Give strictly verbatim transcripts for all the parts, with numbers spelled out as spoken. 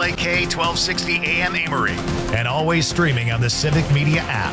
A K twelve sixty A M Amory, and always streaming on the Civic Media app.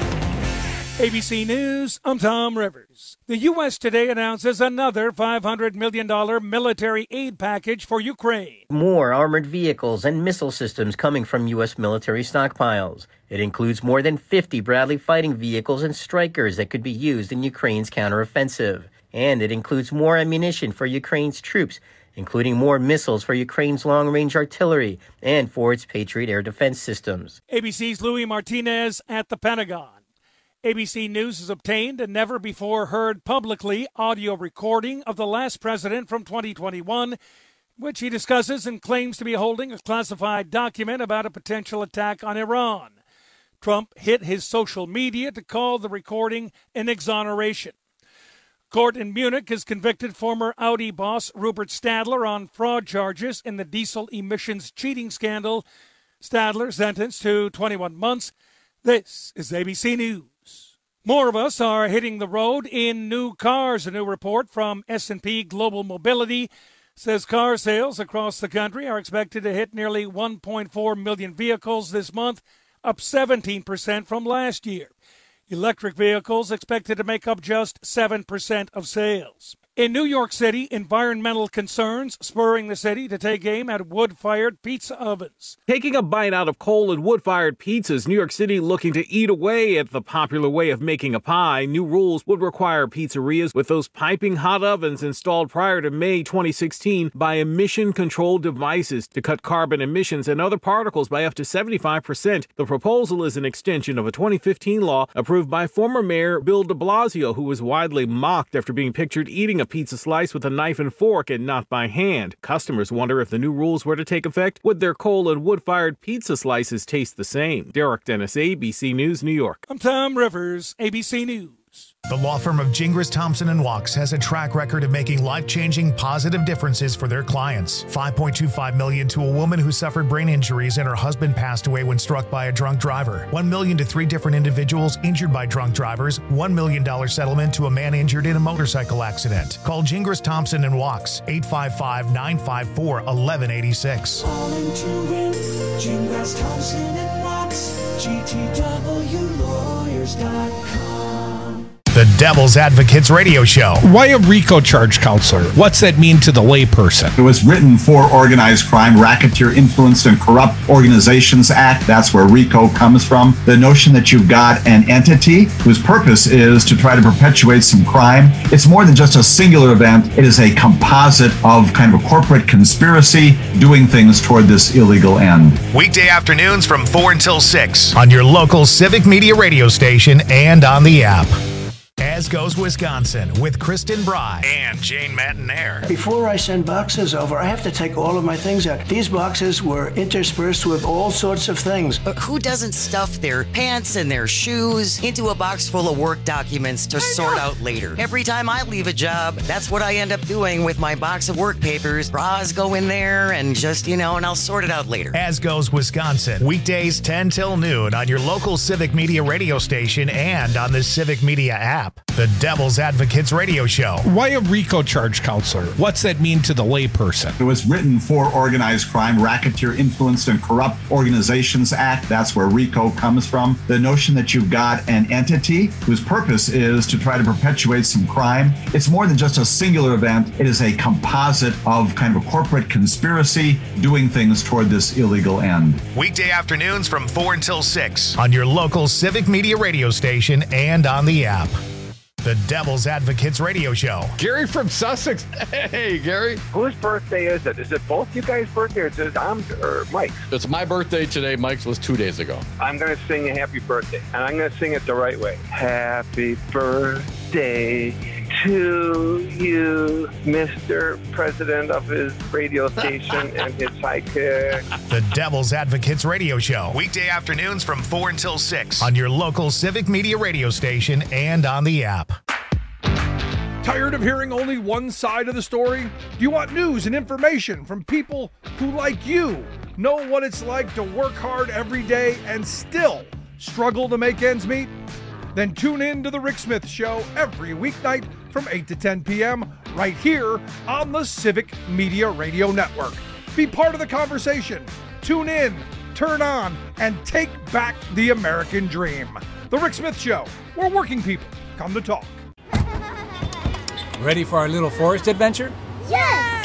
A B C News, I'm Tom Rivers. The U S today announces another five hundred million dollars military aid package for Ukraine. More armored vehicles and missile systems coming from U S military stockpiles. It includes more than fifty Bradley fighting vehicles and Strykers that could be used in Ukraine's counteroffensive. And it includes more ammunition for Ukraine's troops, including more missiles for Ukraine's long-range artillery and for its Patriot air defense systems. A B C's Louis Martinez at the Pentagon. A B C News has obtained a never-before-heard publicly audio recording of the last president from twenty twenty-one, which he discusses and claims to be holding a classified document about a potential attack on Iran. Trump hit his social media to call the recording an exoneration. Court in Munich has convicted former Audi boss Rupert Stadler on fraud charges in the diesel emissions cheating scandal. Stadler sentenced to twenty-one months. This is A B C News. More of us are hitting the road in new cars. A new report from S and P Global Mobility says car sales across the country are expected to hit nearly one point four million vehicles this month, up seventeen percent from last year. Electric vehicles expected to make up just seven percent of sales. In New York City, environmental concerns spurring the city to take aim at wood-fired pizza ovens. Taking a bite out of coal and wood-fired pizzas, New York City looking to eat away at the popular way of making a pie. New rules would require pizzerias with those piping hot ovens installed prior to May twenty sixteen by emission control devices to cut carbon emissions and other particles by up to seventy-five percent. The proposal is an extension of a twenty fifteen law approved by former Mayor Bill de Blasio, who was widely mocked after being pictured eating a pizza slice with a knife and fork and not by hand. Customers wonder if the new rules were to take effect, would their coal and wood-fired pizza slices taste the same? Derek Dennis, A B C News, New York. I'm Tom Rivers, A B C News. The law firm of Gingras, Thompson and Wachs has a track record of making life-changing positive differences for their clients. five point two five million dollars to a woman who suffered brain injuries and her husband passed away when struck by a drunk driver. one million dollars to three different individuals injured by drunk drivers. one million dollars settlement to a man injured in a motorcycle accident. Call Gingras, Thompson and Wachs, eight five five, nine five four, one one eight six. Calling to win, Gingras, Thompson and Wachs, G T W lawyers dot com. The Devil's Advocates Radio Show. Why a RICO charge, counselor? What's that mean to the layperson? It was written for Organized Crime, Racketeer Influenced and Corrupt Organizations Act. That's where RICO comes from. The notion that you've got an entity whose purpose is to try to perpetuate some crime. It's more than just a singular event. It is a composite of kind of a corporate conspiracy doing things toward this illegal end. Weekday afternoons from four until six on your local Civic Media radio station and on the app. As Goes Wisconsin with Kristen Bry and Jane Matinaire. Before I send boxes over, I have to take all of my things out. These boxes were interspersed with all sorts of things. But who doesn't stuff their pants and their shoes into a box full of work documents to sort out later? Every time I leave a job, that's what I end up doing with my box of work papers. Bras go in there and just, you know, and I'll sort it out later. As Goes Wisconsin, weekdays ten till noon on your local Civic Media radio station and on the Civic Media app. The Devil's Advocates Radio Show. Why a RICO charge, counselor? What's that mean to the layperson? It was written for Organized Crime, Racketeer Influenced and Corrupt Organizations Act. That's where RICO comes from. The notion that you've got an entity whose purpose is to try to perpetuate some crime. It's more than just a singular event. It is a composite of kind of a corporate conspiracy doing things toward this illegal end. Weekday afternoons from four until six on your local Civic Media radio station and on the app. The Devil's Advocates Radio Show. Gary from Sussex. Hey, Gary. Whose birthday is it? Is it both you guys' birthday or is it Dom's or Mike's? It's my birthday today. Mike's was two days ago. I'm going to sing a happy birthday, and I'm going to sing it the right way. Happy birthday to you, Mister President of his radio station and his sidekick. The Devil's Advocates Radio Show. Weekday afternoons from four until six on your local Civic Media radio station and on the app. Tired of hearing only one side of the story? Do you want news and information from people who, like you, know what it's like to work hard every day and still struggle to make ends meet? Then tune in to The Rick Smith Show every weeknight from eight to ten p.m. right here on the Civic Media Radio Network. Be part of the conversation. Tune in, turn on, and take back the American dream. The Rick Smith Show, where working people come to talk. Ready for our little forest adventure? Yes!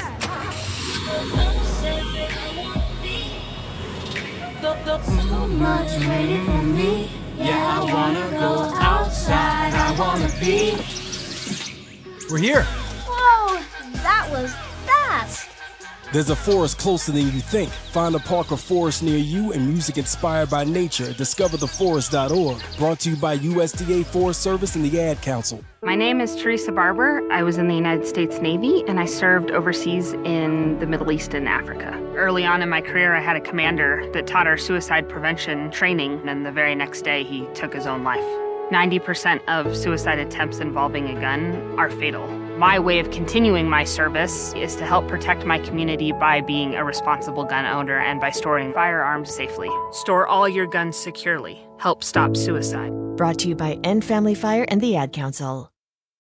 So much waiting for me. Yeah, I wanna go outside. I wanna be. We're here. Whoa, that was fast. There's a forest closer than you think. Find a park or forest near you and music inspired by nature. Discover the forest dot org. Brought to you by U S D A Forest Service and the Ad Council. My name is Teresa Barber. I was in the United States Navy, and I served overseas in the Middle East and Africa. Early on in my career, I had a commander that taught our suicide prevention training, and the very next day, he took his own life. ninety percent of suicide attempts involving a gun are fatal. My way of continuing my service is to help protect my community by being a responsible gun owner and by storing firearms safely. Store all your guns securely. Help stop suicide. Brought to you by End Family Fire and the Ad Council.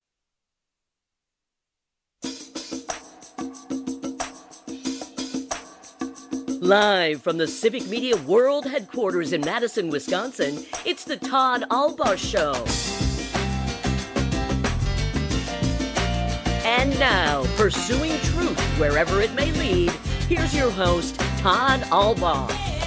Live from the Civic Media World Headquarters in Madison, Wisconsin, it's the Todd Albaugh Show. And now, pursuing truth wherever it may lead, here's your host, Todd Albaugh.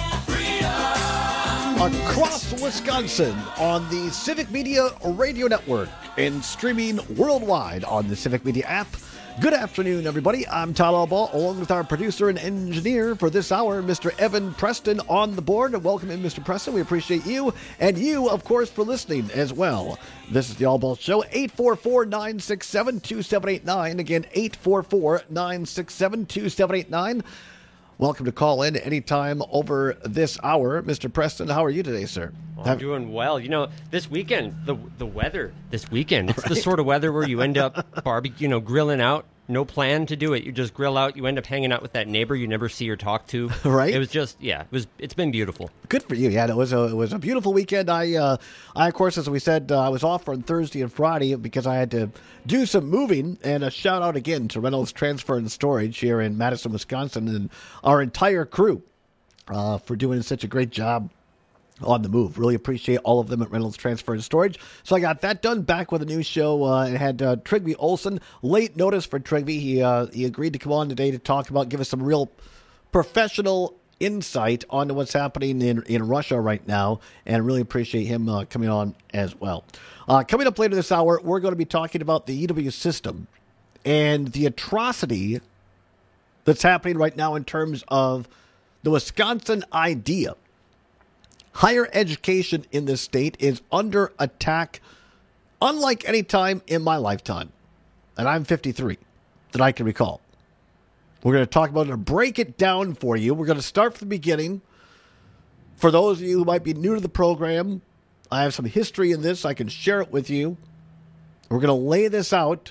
Across Wisconsin on the Civic Media Radio Network and streaming worldwide on the Civic Media app. Good afternoon, everybody. I'm Todd Albaugh, along with our producer and engineer for this hour, Mister Evan Preston, on the board. Welcome in, Mister Preston. We appreciate you, and you, of course, for listening as well. This is the Albaugh Show, eight four four, nine six seven, two seven eight nine. Again, eight four four, nine six seven, two seven eight nine. Welcome to call in anytime over this hour. Mister Preston, how are you today, sir? Well, I'm doing well. You know, this weekend, the the weather this weekend, it's right. The sort of weather where you end up barbecue, you know, grilling out. No plan to do it. You just grill out. You end up hanging out with that neighbor you never see or talk to. Right. It was just, yeah, it was, it's been beautiful. Good for you. Yeah, it was a, it was a beautiful weekend. I, uh, I, of course, as we said, uh, I was off on Thursday and Friday because I had to do some moving. And a shout out again to Reynolds Transfer and Storage here in Madison, Wisconsin, and our entire crew uh, for doing such a great job on the move. Really appreciate all of them at Reynolds Transfer and Storage. So I got that done. Back with a new show. Uh, and had uh, Trygve Olsen. Late notice for Trygve. He uh, he agreed to come on today to talk about, give us some real professional insight onto what's happening in, in Russia right now. And really appreciate him uh, coming on as well. Uh, coming up later this hour, we're going to be talking about the U W system and the atrocity that's happening right now in terms of the Wisconsin idea. Higher education in this state is under attack unlike any time in my lifetime. And I'm fifty-three, that I can recall. We're going to talk about it and break it down for you. We're going to start from the beginning. For those of you who might be new to the program, I have some history in this. I can share it with you. We're going to lay this out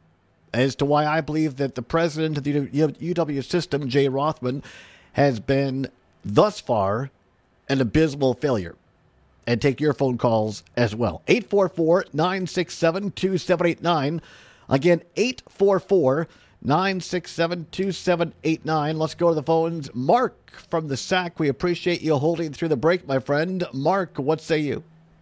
as to why I believe that the president of the U W system, Jay Rothman, has been thus far an abysmal failure. And take your phone calls as well. eight four four, nine six seven, two seven eight nine. Again, eight four four, nine six seven, two seven eight nine. Let's go to the phones. Mark from the S A C. We appreciate you holding through the break, my friend. Mark, what say you?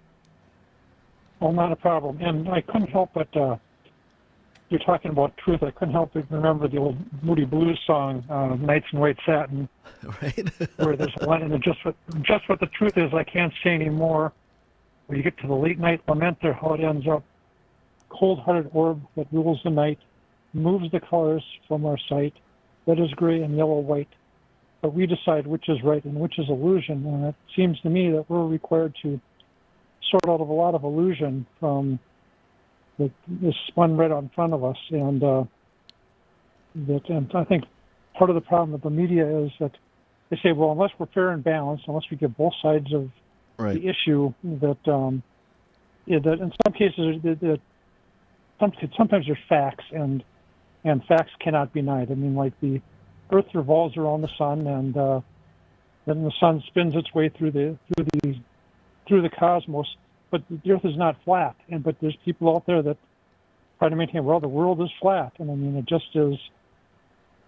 Well, not a problem. And I couldn't help but, uh, you're talking about truth. I couldn't help but remember the old Moody Blues song, uh, Nights in White Satin. Right. Where there's a line in it, just what, just what the truth is, I can't say anymore. When you get to the late night lament there, how it ends up. Cold-hearted orb that rules the night, moves the colors from our sight, red is gray and yellow white. But we decide which is right and which is illusion. And it seems to me that we're required to sort out of a lot of illusion from the, this spun right on front of us. And uh, that, and I think part of the problem with the media is that they say, well, unless we're fair and balanced, unless we give both sides of right. the issue, that, um, yeah, that in some cases, that, that sometimes there's facts, and and facts cannot be denied. I mean, like the Earth revolves around the sun, and uh, then the sun spins its way through the through the through the cosmos. But the Earth is not flat, and but there's people out there that try to maintain, well, the world is flat, and I mean, it just is.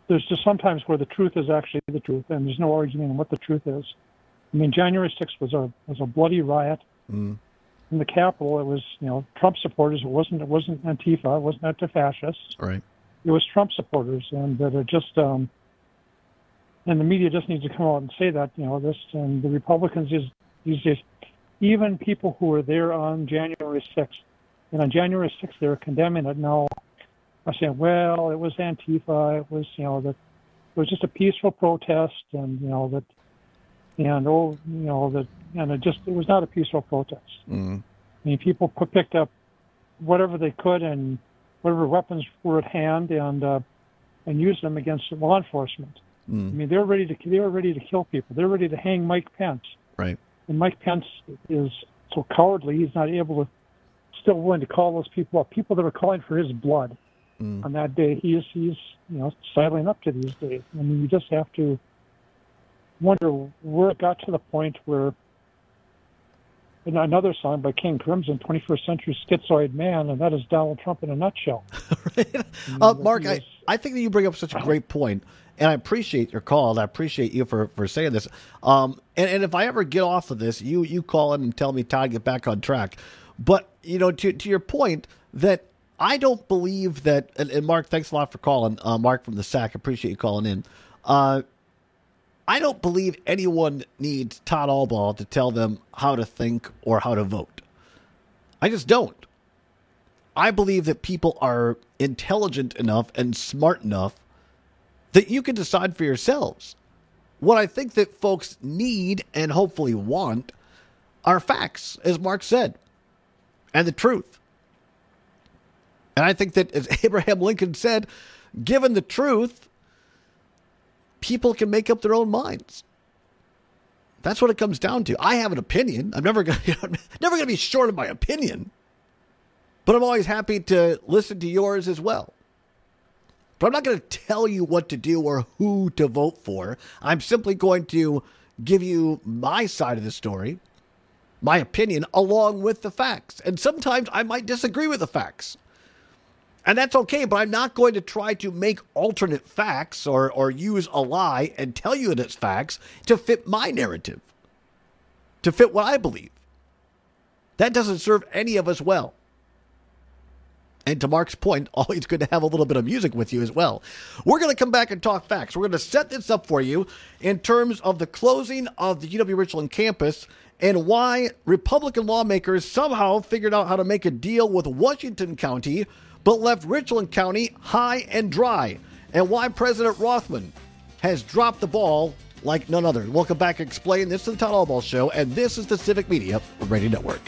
there's just sometimes where the truth is actually the truth, and there's no arguing what the truth is. I mean, January sixth was a was a bloody riot Mm. in the Capitol. It was, you know, Trump supporters. It wasn't it wasn't Antifa. It wasn't anti-fascists. Right. It was Trump supporters, and that it just um, and the media just needs to come out and say that, you know, this, and the Republicans is these days, even people who were there on January sixth, and on January sixth they were condemning it. Now are saying, well, it was Antifa. It was, you know, that it was just a peaceful protest, and you know that, and oh, you know that, and it just it was not a peaceful protest. Mm. I mean, people put, picked up whatever they could and whatever weapons were at hand, and uh, and used them against law enforcement. Mm. I mean, they're ready to they were ready to kill people. They're ready to hang Mike Pence. Right. And Mike Pence is so cowardly; he's not able to, still willing to call those people up. People that are calling for his blood Mm. on that day, he is he's you know sidling up to these days. I mean, you just have to wonder where it got to the point where. And another song by King Crimson, twenty-first Century Schizoid Man, and that is Donald Trump in a nutshell. right. uh, Mark, I, I think that you bring up such a great point, and I appreciate your call, and I appreciate you for, for saying this. Um, and, and if I ever get off of this, you you call in and tell me, Todd, get back on track. But, you know, to to your point, that I don't believe that, and, and Mark, thanks a lot for calling. Uh, Mark from the S A C, appreciate you calling in. Uh, I don't believe anyone needs Todd Albaugh to tell them how to think or how to vote. I just don't. I believe that people are intelligent enough and smart enough that you can decide for yourselves. What I think that folks need and hopefully want are facts, as Mark said, and the truth. And I think that, as Abraham Lincoln said, given the truth, people can make up their own minds. That's what it comes down to. I have an opinion. I'm never going you know, never going to be short of my opinion. But I'm always happy to listen to yours as well. But I'm not going to tell you what to do or who to vote for. I'm simply going to give you my side of the story, my opinion, along with the facts. And sometimes I might disagree with the facts. And that's okay, but I'm not going to try to make alternate facts or, or use a lie and tell you that it's facts to fit my narrative, to fit what I believe. That doesn't serve any of us well. And to Mark's point, always good to have a little bit of music with you as well. We're going to come back and talk facts. We're going to set this up for you in terms of the closing of the U W-Richland campus and why Republican lawmakers somehow figured out how to make a deal with Washington County but left Richland County high and dry, and why President Rothman has dropped the ball like none other. Welcome back and explain. This is the Todd Albaugh Show, and this is the Civic Media Radio Network.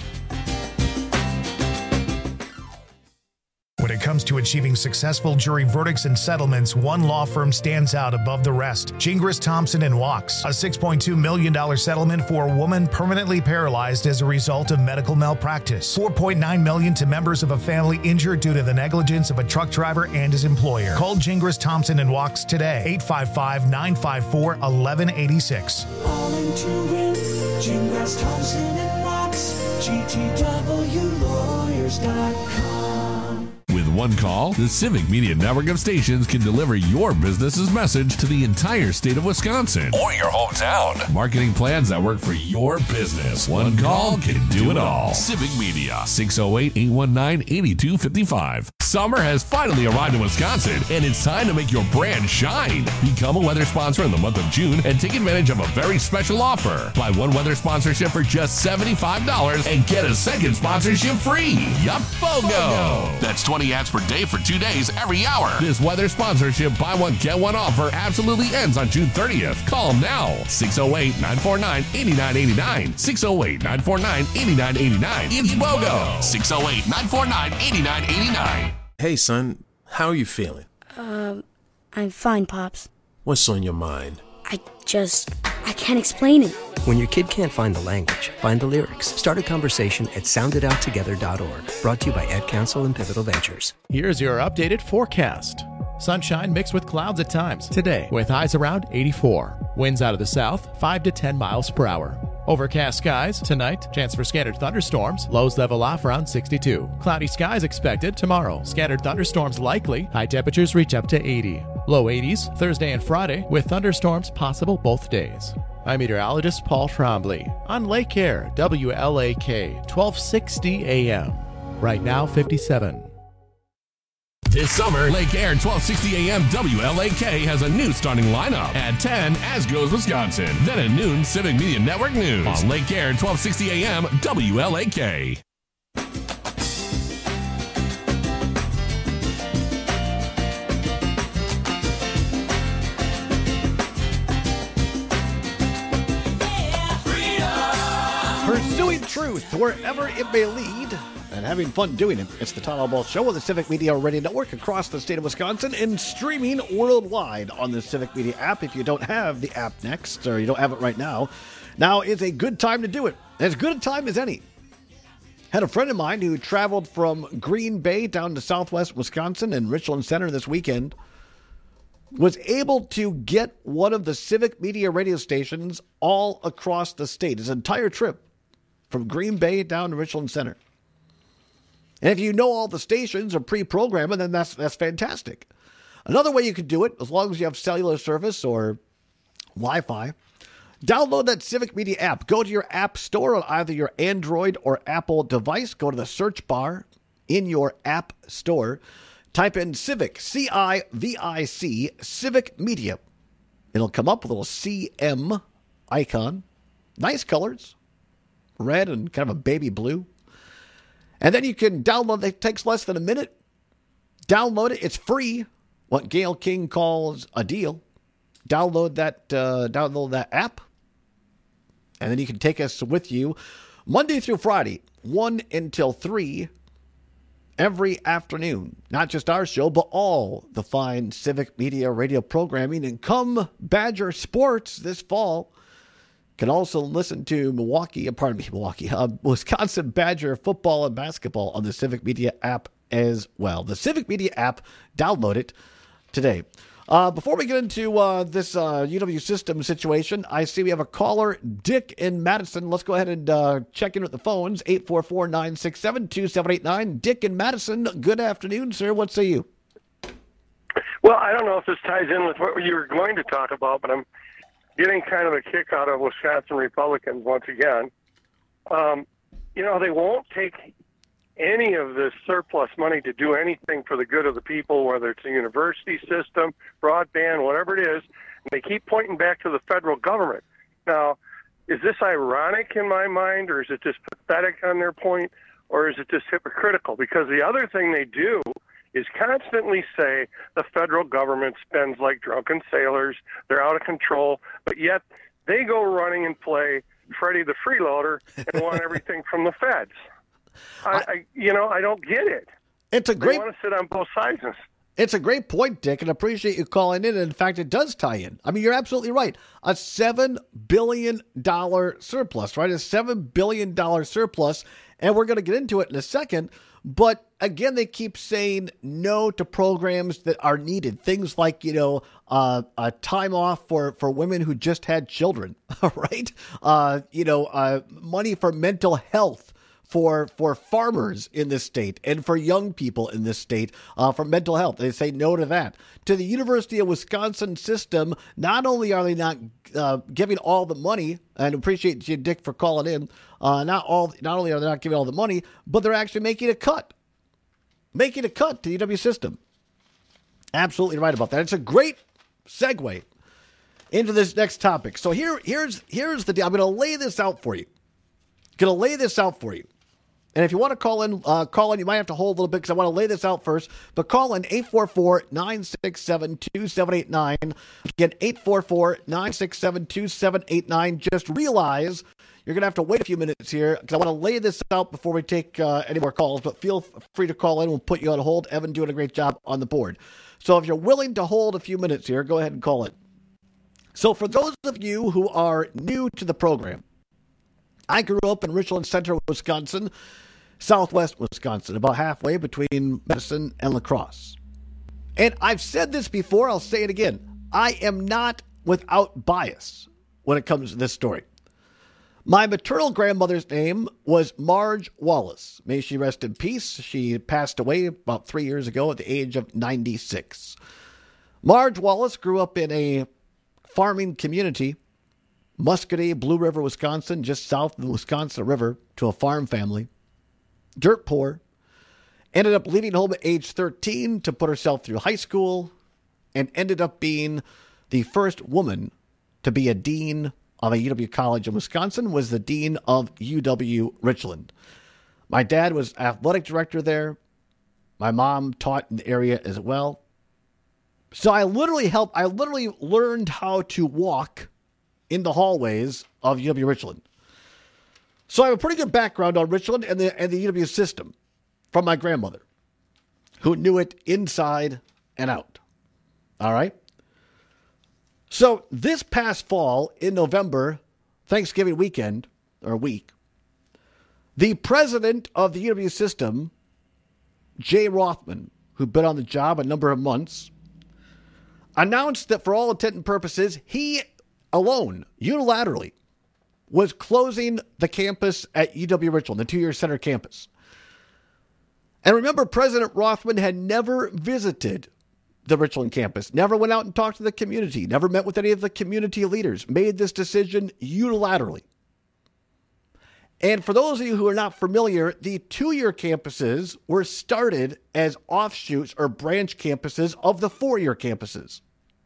When it comes to achieving successful jury verdicts and settlements, one law firm stands out above the rest. Gingras, Thompson and Wachs. A six point two million dollars settlement for a woman permanently paralyzed as a result of medical malpractice. four point nine million dollars to members of a family injured due to the negligence of a truck driver and his employer. Call Gingras, Thompson and Wachs today. eight five five, nine five four, one one eight six. All into win. Gingras, Thompson and Wachs. G T W lawyers dot com. With one call, the Civic Media Network of stations can deliver your business's message to the entire state of Wisconsin or your hometown. Marketing plans that work for your business. One call can do it all. Civic Media, six oh eight, eight one nine, eight two five five. Summer has finally arrived in Wisconsin, and it's time to make your brand shine. Become a weather sponsor in the month of June and take advantage of a very special offer. Buy one weather sponsorship for just seventy-five dollars and get a second sponsorship free. Yup, BOGO. That's twenty ads per day for two days every hour. This weather sponsorship buy one get one offer absolutely ends on June thirtieth. Call now. six oh eight, nine four nine, eight nine eight nine. six oh eight, nine four nine, eight nine eight nine. It's BOGO. six oh eight, nine four nine, eight nine eight nine. Hey son, how are you feeling? Um, I'm fine, Pops. What's on your mind? I just, I can't explain it. When your kid can't find the language, find the lyrics. Start a conversation at sound it out together dot org. Brought to you by Ad Council and Pivotal Ventures. Here's your updated forecast. Sunshine mixed with clouds at times today, with highs around eighty-four. Winds out of the south, five to ten miles per hour. Overcast skies tonight, chance for scattered thunderstorms, lows level off around sixty-two. Cloudy skies expected tomorrow, scattered thunderstorms likely, high temperatures reach up to eighty. Low eighties Thursday and Friday with thunderstorms possible both days. I'm meteorologist Paul Trombley on Lake Air, W L A K, twelve sixty A M. Right now, fifty-seven. This summer, Lake Air twelve sixty A M W L A K has a new starting lineup. At ten, As Goes Wisconsin. Then at noon, Civic Media Network News. On Lake Air twelve sixty A M W L A K. Pursuing truth wherever it may lead and having fun doing it. It's the Todd Albaugh Show on the Civic Media Radio Network across the state of Wisconsin and streaming worldwide on the Civic Media app. If you don't have the app next, or you don't have it right now, now is a good time to do it. As good a time as any. Had a friend of mine who traveled from Green Bay down to southwest Wisconsin and Richland Center this weekend, was able to get one of the Civic Media radio stations all across the state. His entire trip from Green Bay down to Richland Center. And if you know all the stations are pre-programmed, then that's that's fantastic. Another way you could do it, as long as you have cellular service or Wi-Fi, download that Civic Media app. Go to your app store on either your Android or Apple device. Go to the search bar in your app store. Type in Civic, C I V I C, Civic Media. It'll come up with a little C M icon. Nice colors. Red and kind of a baby blue. And then you can download it. It takes less than a minute. Download it. It's free. What Gail King calls a deal. Download that, uh, download that app. And then you can take us with you Monday through Friday, one until three, every afternoon. Not just our show, but all the fine Civic Media radio programming. And come Badger Sports this fall. Can also listen to Milwaukee, pardon me, Milwaukee, uh, Wisconsin Badger football and basketball on the Civic Media app as well. The Civic Media app, download it today. Uh, before we get into uh, this uh, U W system situation, I see we have a caller, Dick in Madison. Let's go ahead and uh, check in with the phones, eight four four, nine six seven, two seven eight nine. Dick in Madison, good afternoon, sir. What say you? Well, I don't know if this ties in with what you were going to talk about, but I'm getting kind of a kick out of Wisconsin Republicans once again. Um, you know, they won't take any of this surplus money to do anything for the good of the people, whether it's a university system, broadband, whatever it is. And they keep pointing back to the federal government. Now, is this ironic in my mind, or is it just pathetic on their point, or is it just hypocritical? Because the other thing they do is constantly say the federal government spends like drunken sailors, they're out of control, but yet they go running and play Freddie the Freeloader and want everything from the feds. I, I, you know, I don't get it. It's a great. They want to sit on both sides. It's a great point, Dick, and appreciate you calling in. And in fact, it does tie in. I mean, you're absolutely right. A seven billion dollars surplus, right? A seven billion dollars surplus, and we're going to get into it in a second. But again, they keep saying no to programs that are needed. Things like, you know, uh, a time off for, for women who just had children, right? Uh, you know, uh, money for mental health for for farmers in this state and for young people in this state uh, for mental health. They say no to that. To the University of Wisconsin system, not only are they not uh, giving all the money, and appreciate you, Dick, for calling in, uh, not all. Not only are they not giving all the money, but they're actually making a cut. Making a cut to the U W system. Absolutely right about that. It's a great segue into this next topic. So here, here's here's the deal. I'm going to lay this out for you. Going to lay this out for you. And if you want to call in, uh, call in. You might have to hold a little bit because I want to lay this out first. But call in eight four four, nine six seven, two seven eight nine. Again, eight four four, nine six seven, two seven eight nine. Just realize you're going to have to wait a few minutes here because I want to lay this out before we take uh, any more calls. But feel free to call in. We'll put you on hold. Evan doing a great job on the board. So if you're willing to hold a few minutes here, go ahead and call in. So for those of you who are new to the program, I grew up in Richland Center, Wisconsin, southwest Wisconsin, about halfway between Madison and La Crosse. And I've said this before, I'll say it again. I am not without bias when it comes to this story. My maternal grandmother's name was Marge Wallace. May she rest in peace. She passed away about three years ago at the age of ninety-six. Marge Wallace grew up in a farming community, Muscatine, Blue River, Wisconsin, just south of the Wisconsin River, to a farm family. Dirt poor. Ended up leaving home at age thirteen to put herself through high school, and ended up being the first woman to be a dean of a U W college in Wisconsin, was the dean of U W Richland. My dad was athletic director there. My mom taught in the area as well. So I literally helped, I literally learned how to walk in the hallways of U W Richland. So I have a pretty good background on Richland and the, and the U W system from my grandmother, who knew it inside and out. All right? So this past fall, in November, Thanksgiving weekend, or week, the president of the U W system, Jay Rothman, who'd been on the job a number of months, announced that for all intent and purposes, he alone, unilaterally, was closing the campus at U W Richland, the two-year center campus. And remember, President Rothman had never visited the Richland campus, never went out and talked to the community, never met with any of the community leaders, made this decision unilaterally. And for those of you who are not familiar, the two-year campuses were started as offshoots or branch campuses of the four-year campuses.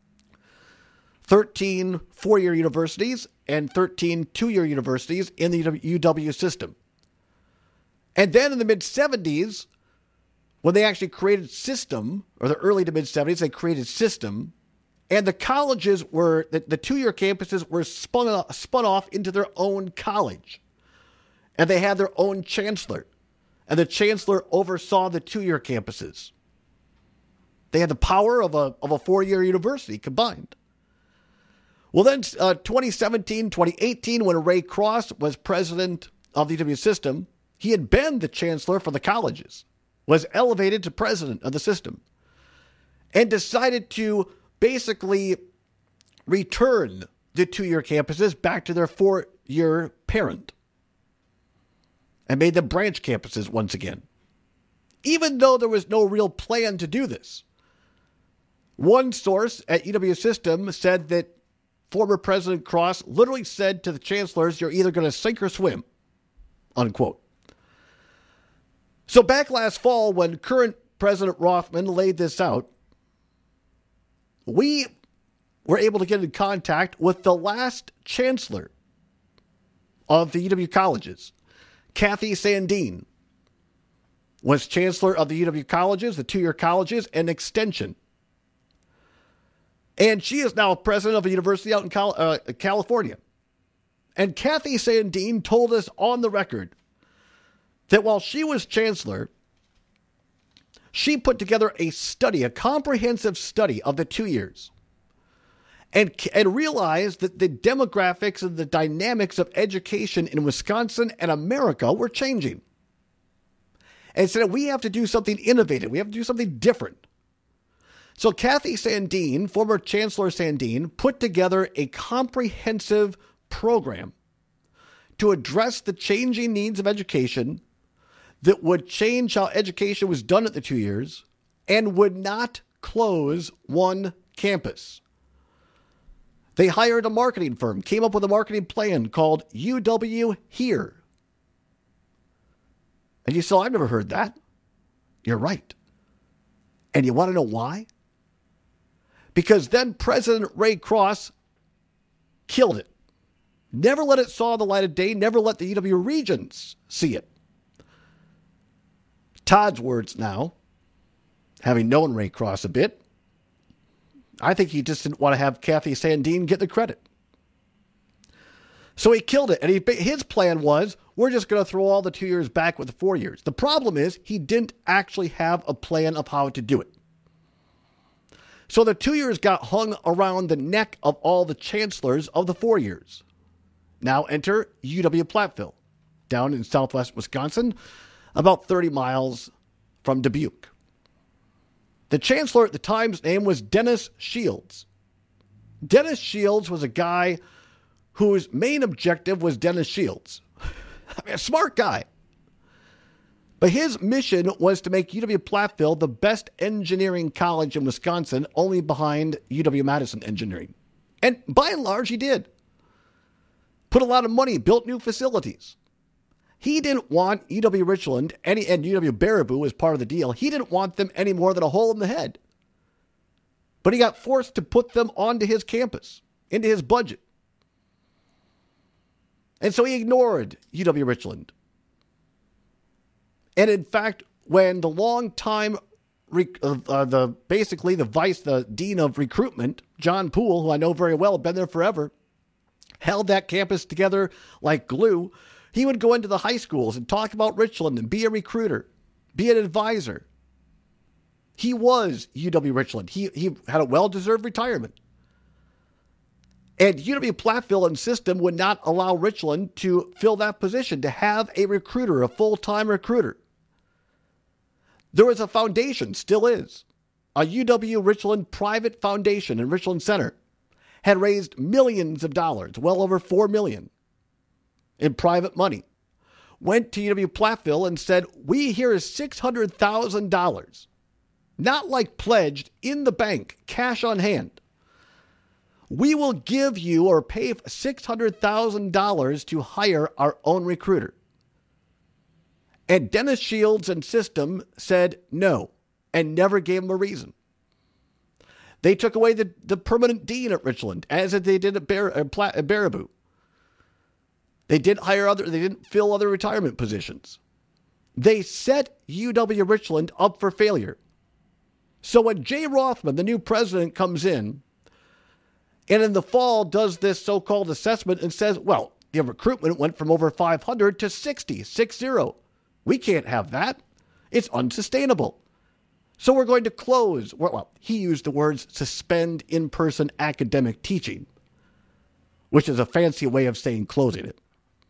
thirteen four-year universities and thirteen two-year universities in the U W system. And then in the mid-seventies, when they actually created system, or the early to mid-seventies, they created system, and the colleges were, the, the two-year campuses were spun off, spun off into their own college. And they had their own chancellor. And the chancellor oversaw the two-year campuses. They had the power of a, of a four-year university combined. Well, then uh, twenty seventeen, twenty eighteen, when Ray Cross was president of the U W system, he had been the chancellor for the colleges, was elevated to president of the system, and decided to basically return the two-year campuses back to their four-year parent, and made them branch campuses once again, even though there was no real plan to do this. One source at U W system said that former President Cross literally said to the chancellors, "You're either going to sink or swim," unquote. So back last fall, when current President Rothman laid this out, we were able to get in contact with the last chancellor of the U W colleges. Kathy Sandeen was chancellor of the U W colleges, the two-year colleges, and extension. And she is now president of a university out in Cal- uh, California. And Kathy Sandeen told us on the record that while she was chancellor, she put together a study, a comprehensive study of the two years, and, and realized that the demographics and the dynamics of education in Wisconsin and America were changing. And said, we have to do something innovative. We have to do something different. So Kathy Sandeen, former Chancellor Sandeen, put together a comprehensive program to address the changing needs of education that would change how education was done at the two years and would not close one campus. They hired a marketing firm, came up with a marketing plan called U W Here. And you say, I've never heard that. You're right. And you want to know why? Because then President Ray Cross killed it. Never let it saw the light of day, never let the U W regions see it. Todd's words now, having known Ray Cross a bit, I think he just didn't want to have Kathy Sandeen get the credit. So he killed it. And he, his plan was, we're just going to throw all the two years back with the four years. The problem is he didn't actually have a plan of how to do it. So the two years got hung around the neck of all the chancellors of the four years. Now enter U W Platteville, down in southwest Wisconsin, about thirty miles from Dubuque. The chancellor at the time's name was Dennis Shields. Dennis Shields was a guy whose main objective was Dennis Shields. I mean, a smart guy. But his mission was to make U W-Platteville the best engineering college in Wisconsin, only behind U W-Madison Engineering. And by and large, he did. Put a lot of money, built new facilities. He didn't want U W-Richland any, and U W-Baraboo as part of the deal. He didn't want them any more than a hole in the head. But he got forced to put them onto his campus, into his budget. And so he ignored U W-Richland. And in fact, when the longtime, uh, uh, the basically the vice, the dean of recruitment, John Poole, who I know very well, been there forever, held that campus together like glue, he would go into the high schools and talk about Richland and be a recruiter, be an advisor. He was U W-Richland. He, he had a well-deserved retirement. And U W-Platteville and system would not allow Richland to fill that position, to have a recruiter, a full-time recruiter. There was a foundation, still is, a U W-Richland private foundation in Richland Center, had raised millions of dollars, well over four million dollars in private money, went to U W-Platteville and said, we here is six hundred thousand dollars, not like pledged, in the bank, cash on hand. We will give you or pay six hundred thousand dollars to hire our own recruiter. And Dennis Shields and System said no and never gave him a reason. They took away the, the permanent dean at Richland, as they did at, Bar- at Baraboo. They didn't hire other, they didn't fill other retirement positions. They set U W-Richland up for failure. So when Jay Rothman, the new president, comes in and in the fall does this so-called assessment and says, well, the recruitment went from over five hundred to sixty, six zero. We can't have that. It's unsustainable. So we're going to close, well, he used the words suspend in-person academic teaching, which is a fancy way of saying closing it.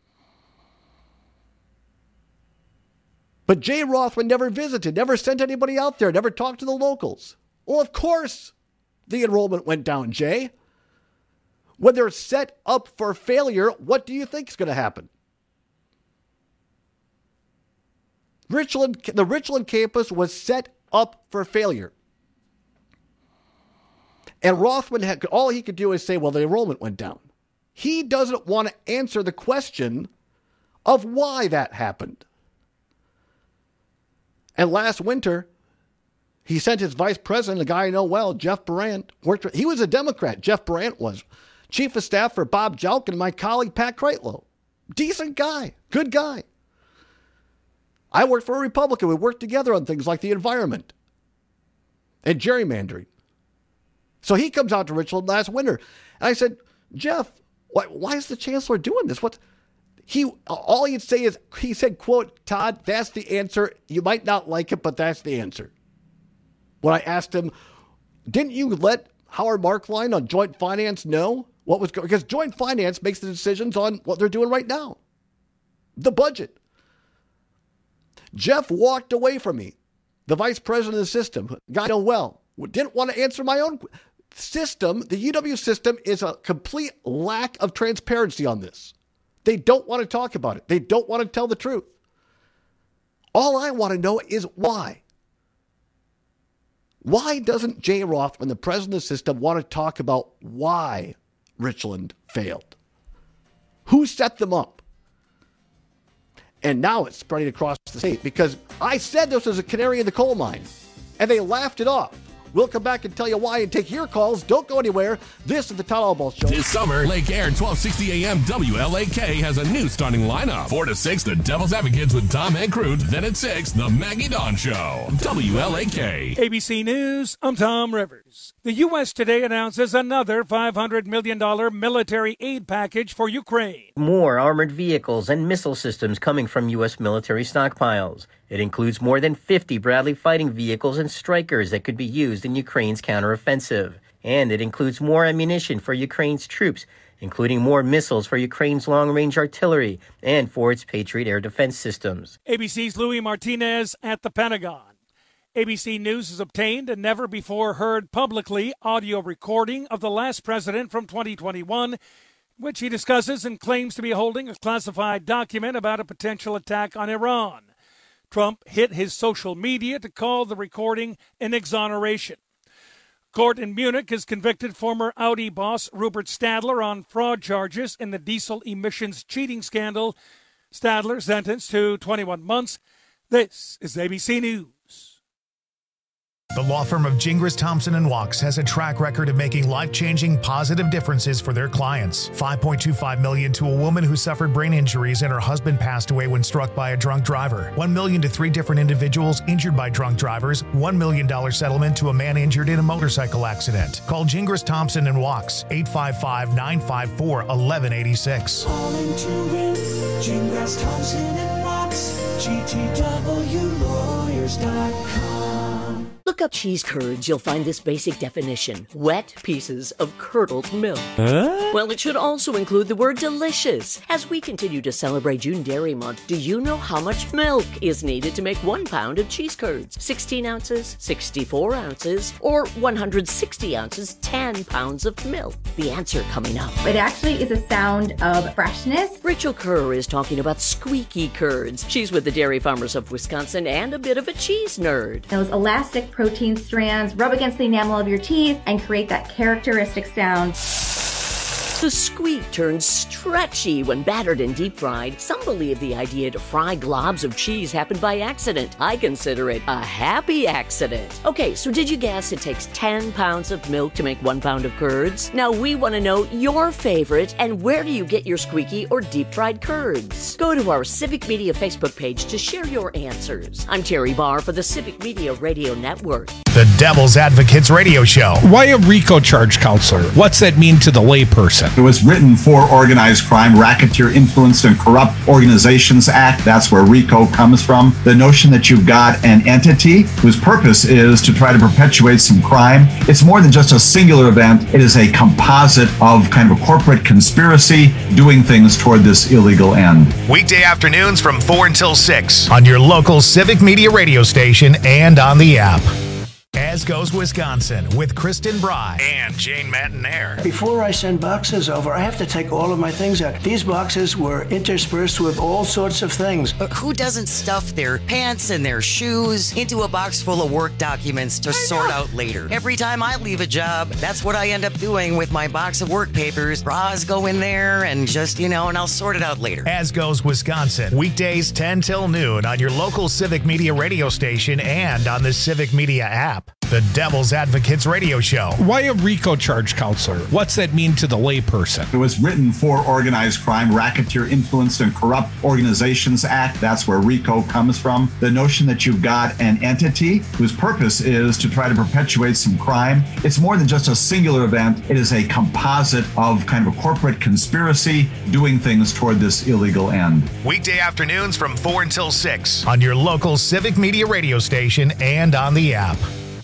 But Jay Rothman never visited, never sent anybody out there, never talked to the locals. Well, of course the enrollment went down, Jay. When they're set up for failure, what do you think is going to happen? Richland, the Richland campus was set up for failure. And Rothman had, all he could do is say, well, the enrollment went down. He doesn't want to answer the question of why that happened. And last winter, he sent his vice president, a guy I know well, Jeff Brandt, worked. He was a Democrat, Jeff Brandt was. Chief of staff for Bob Jalkin and my colleague Pat Kreitlow. Decent guy, good guy. I worked for a Republican. We worked together on things like the environment and gerrymandering. So he comes out to Richland last winter. And I said, Jeff, why, why is the chancellor doing this? What? He, all he'd say is, he said, quote, Todd, that's the answer. You might not like it, but that's the answer. When I asked him, didn't you let Howard Markline on Joint Finance know what was going? Because Joint Finance makes the decisions on what they're doing right now. The budget. Jeff walked away from me, the vice president of the system, guy I know well, didn't want to answer my own system. The U W system is a complete lack of transparency on this. They don't want to talk about it. They don't want to tell the truth. All I want to know is why. Why doesn't Jay Rothman, the president of the system, want to talk about why Richland failed? Who set them up? And now it's spreading across the state because I said this was a canary in the coal mine, and they laughed it off. We'll come back and tell you why and take your calls. Don't go anywhere. This is the Todd Albaugh Show. This summer, Lake Air twelve sixty A M W L A K has a new starting lineup. four to six, the Devil's Advocates with Tom Hankrut. Then at six, the Maggie Dawn Show. W L A K. A B C News, I'm Tom Rivers. The U S today announces another five hundred million dollars military aid package for Ukraine. More armored vehicles and missile systems coming from U S military stockpiles. It includes more than fifty Bradley fighting vehicles and Strykers that could be used in Ukraine's counteroffensive. And it includes more ammunition for Ukraine's troops, including more missiles for Ukraine's long-range artillery and for its Patriot air defense systems. A B C's Louis Martinez at the Pentagon. A B C News has obtained a never-before-heard publicly audio recording of the last president from twenty twenty-one, which he discusses and claims to be holding a classified document about a potential attack on Iran. Trump hit his social media to call the recording an exoneration. Court in Munich has convicted former Audi boss Rupert Stadler on fraud charges in the diesel emissions cheating scandal. Stadler sentenced to twenty-one months. This is A B C News. The law firm of Gingras, Thompson and Wachs has a track record of making life-changing, positive differences for their clients. five point two five million dollars to a woman who suffered brain injuries and her husband passed away when struck by a drunk driver. one million dollars to three different individuals injured by drunk drivers. one million dollars settlement to a man injured in a motorcycle accident. Call Gingras, Thompson and Wachs, eight five five, nine five four, one one eight six. Calling to win, Gingras, Thompson and Wachs, G T W lawyers dot com. Look up cheese curds, you'll find this basic definition. Wet pieces of curdled milk. Huh? Well, it should also include the word delicious. As we continue to celebrate June Dairy Month, do you know how much milk is needed to make one pound of cheese curds? sixteen ounces, sixty-four ounces, or one hundred sixty ounces, ten pounds of milk? The answer coming up. It actually is a sound of freshness. Rachel Kerr is talking about squeaky curds. She's with the Dairy Farmers of Wisconsin and a bit of a cheese nerd. Those elastic protein strands rub against the enamel of your teeth and create that characteristic sound. The squeak turns stretchy when battered and deep fried. Some believe the idea to fry globs of cheese happened by accident. I consider it a happy accident. Okay, so did you guess it takes ten pounds of milk to make one pound of curds? Now we want to know your favorite and where do you get your squeaky or deep fried curds? Go to our Civic Media Facebook page to share your answers. I'm Terry Barr for the Civic Media Radio Network. The Devil's Advocates Radio Show. Why a RICO charge, counselor? What's that mean to the layperson? It was written for Organized Crime, Racketeer Influenced and Corrupt Organizations Act. That's where RICO comes from. The notion that you've got an entity whose purpose is to try to perpetuate some crime. It's more than just a singular event. It is a composite of kind of a corporate conspiracy doing things toward this illegal end. Weekday afternoons from four until six on your local Civic Media radio station and on the app. As Goes Wisconsin with Kristen Bry and Jane Matinaire. Before I send boxes over, I have to take all of my things out. These boxes were interspersed with all sorts of things. But who doesn't stuff their pants and their shoes into a box full of work documents to sort out later? Every time I leave a job, that's what I end up doing with my box of work papers. Bras go in there and just, you know, and I'll sort it out later. As Goes Wisconsin, weekdays ten till noon on your local Civic Media radio station and on the Civic Media app. The Devil's Advocates Radio Show. Why a RICO charge, counselor? What's that mean to the layperson? It was written for Organized Crime, Racketeer Influenced and Corrupt Organizations Act. That's where RICO comes from. The notion that you've got an entity whose purpose is to try to perpetuate some crime. It's more than just a singular event. It is a composite of kind of a corporate conspiracy doing things toward this illegal end. Weekday afternoons from four until six on your local Civic Media radio station and on the app.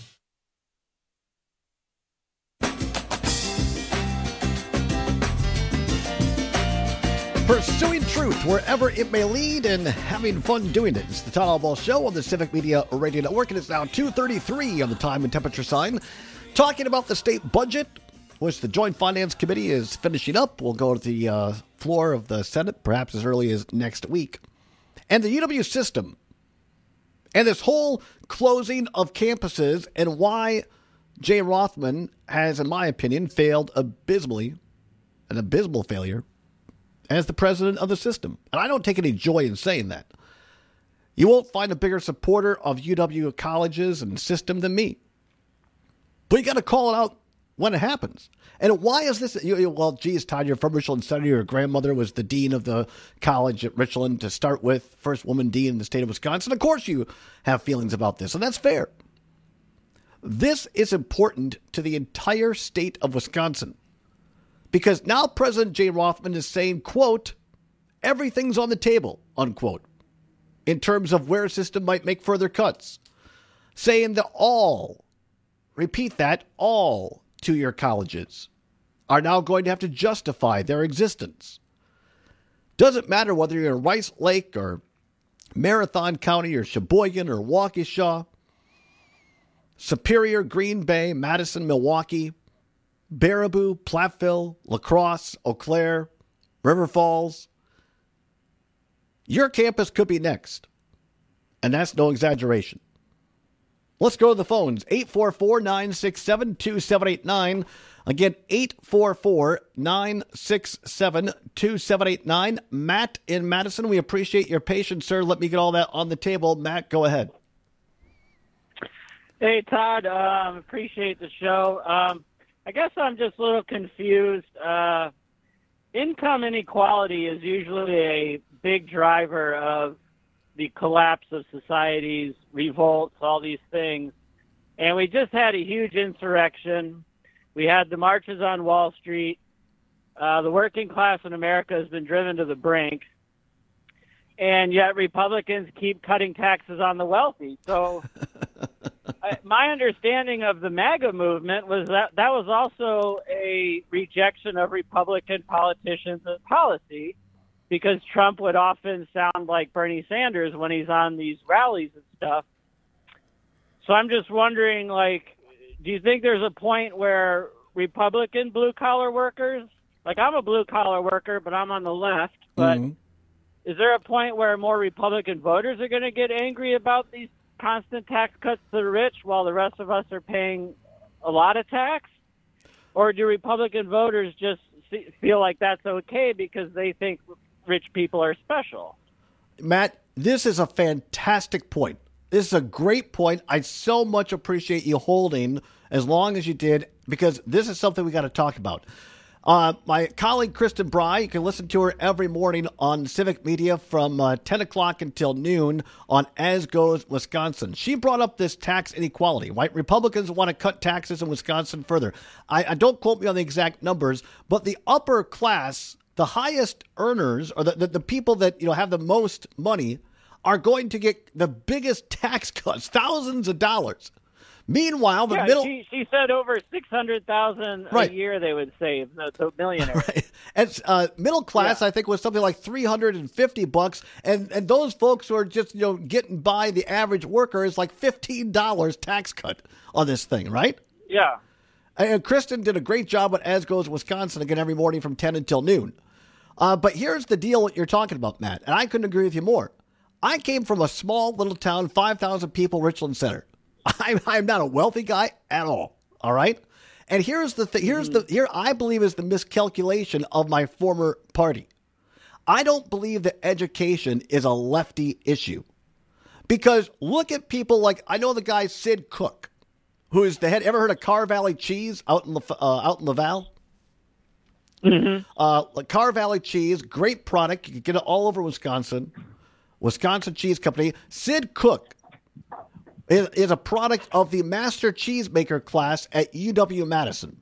Pursuing truth wherever it may lead and having fun doing it. It's the Todd Albaugh Show on the Civic Media Radio Network, and it's now two thirty-three on the time and temperature sign. Talking about the state budget, which the Joint Finance Committee is finishing up. We'll go to the uh, floor of the Senate perhaps as early as next week. And the U W system and this whole closing of campuses and why Jay Rothman has, in my opinion, failed abysmally, an abysmal failure, as the president of the system. And I don't take any joy in saying that. You won't find a bigger supporter of U W colleges and system than me. But you got to call it out when it happens. And why is this? You, you, well, geez, Todd, you're from Richland Center. Your grandmother was the dean of the college at Richland to start with, first woman dean in the state of Wisconsin. Of course you have feelings about this, and that's fair. This is important to the entire state of Wisconsin. Because now President Jay Rothman is saying, quote, everything's on the table, unquote, in terms of where a system might make further cuts. Saying that all, repeat that, all two-year colleges are now going to have to justify their existence. Doesn't matter whether you're in Rice Lake or Marathon County or Sheboygan or Waukesha, Superior, Green Bay, Madison, Milwaukee, Baraboo, Platteville, La Crosse, Eau Claire, River Falls. Your campus could be next. And that's no exaggeration. Let's go to the phones. eight four four, nine six seven, two seven eight nine. Again, eight four four, nine six seven, two seven eight nine. Matt in Madison, we appreciate your patience, sir. Let me get all that on the table. Matt, go ahead. Hey, Todd. Um, appreciate the show. Um, I guess I'm just a little confused. Uh, income inequality is usually a big driver of the collapse of societies, revolts, all these things. And we just had a huge insurrection. We had the marches on Wall Street. Uh, the working class in America has been driven to the brink. And yet Republicans keep cutting taxes on the wealthy. So I, my understanding of the MAGA movement was that that was also a rejection of Republican politicians and policy, because Trump would often sound like Bernie Sanders when he's on these rallies and stuff. So I'm just wondering, like, do you think there's a point where Republican blue-collar workers, like I'm a blue-collar worker, but I'm on the left, but mm-hmm. is there a point where more Republican voters are going to get angry about these constant tax cuts to the rich while the rest of us are paying a lot of tax? Or do Republican voters just see, feel like that's okay because they think rich people are special? Matt, this is a fantastic point. This is a great point. I so much appreciate you holding as long as you did, because this is something we got to talk about. Uh, my colleague, Kristen Bry, you can listen to her every morning on Civic Media from uh, ten o'clock until noon on As Goes Wisconsin. She brought up this tax inequality, right? Republicans want to cut taxes in Wisconsin further. I, I don't quote me on the exact numbers, but the upper class, the highest earners, or the, the, the people that, you know, have the most money, are going to get the biggest tax cuts, thousands of dollars. Meanwhile, the yeah, middle... She, she said over six hundred thousand dollars right. a year they would save, the, the millionaires. Right. And uh, middle class, yeah. I think, was something like three hundred fifty bucks, and, and those folks who are just, you know, getting by the average worker is like fifteen dollars tax cut on this thing, right? Yeah. And Kristen did a great job at As Goes Wisconsin again every morning from ten until noon. Uh, but here's the deal what you're talking about, Matt, and I couldn't agree with you more. I came from a small little town, five thousand people, Richland Center. I'm, I'm not a wealthy guy at all, all right? And here's the thing. Here's the here I believe is the miscalculation of my former party. I don't believe that education is a lefty issue. Because look at people like, I know the guy Sid Cook, who is the head. Ever heard of Car Valley Cheese out in, uh, out in Laval? Mm-hmm. Uh, Car Valley Cheese, great product. You can get it all over Wisconsin. Wisconsin Cheese Company. Sid Cook is, is a product of the Master Cheesemaker class at U W-Madison.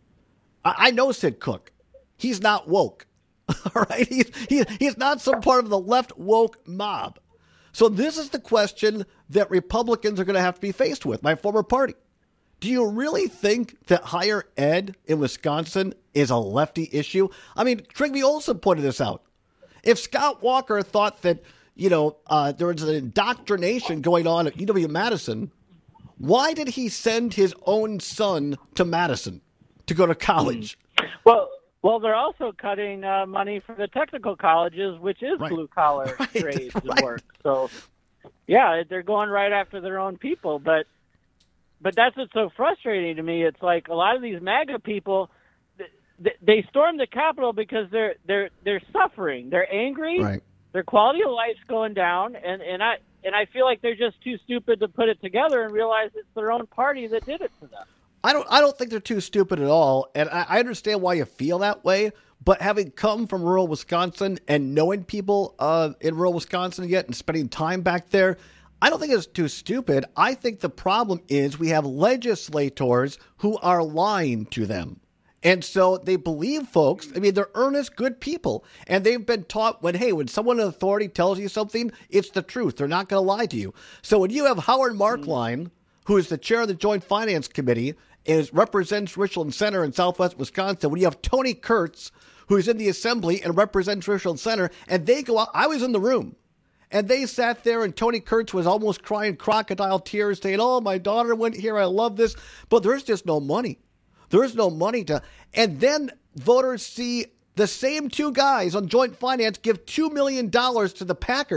I, I know Sid Cook. He's not woke. All right? He's, he, he's not some part of the left woke mob. So this is the question that Republicans are going to have to be faced with, my former party. Do you really think that higher ed in Wisconsin is a lefty issue? I mean, Trygve Olsen pointed this out. If Scott Walker thought that, you know, uh, there was an indoctrination going on at U W-Madison, why did he send his own son to Madison to go to college? Well, well, they're also cutting uh, money for the technical colleges, which is Right. blue-collar Right. trades Right. and work. So, yeah, they're going right after their own people. But but that's what's so frustrating to me. It's like a lot of these MAGA people, th- they storm the Capitol because they're they're they're suffering. They're angry. Right. Their quality of life's going down, and, and I and I feel like they're just too stupid to put it together and realize it's their own party that did it to them. I don't I don't think they're too stupid at all, and I, I understand why you feel that way, but having come from rural Wisconsin and knowing people uh, in rural Wisconsin yet and spending time back there, I don't think it's too stupid. I think the problem is we have legislators who are lying to them. And so they believe folks, I mean, they're earnest, good people. And they've been taught when, hey, when someone in authority tells you something, it's the truth. They're not going to lie to you. So when you have Howard Markline, who is the chair of the Joint Finance Committee, is represents Richland Center in southwest Wisconsin, when you have Tony Kurtz, who's in the assembly and represents Richland Center, and they go out, I was in the room. And they sat there, and Tony Kurtz was almost crying crocodile tears, saying, oh, my daughter went here, I love this. But there's just no money. There's no money to, and then voters see the same two guys on Joint Finance give two million dollars to the Packers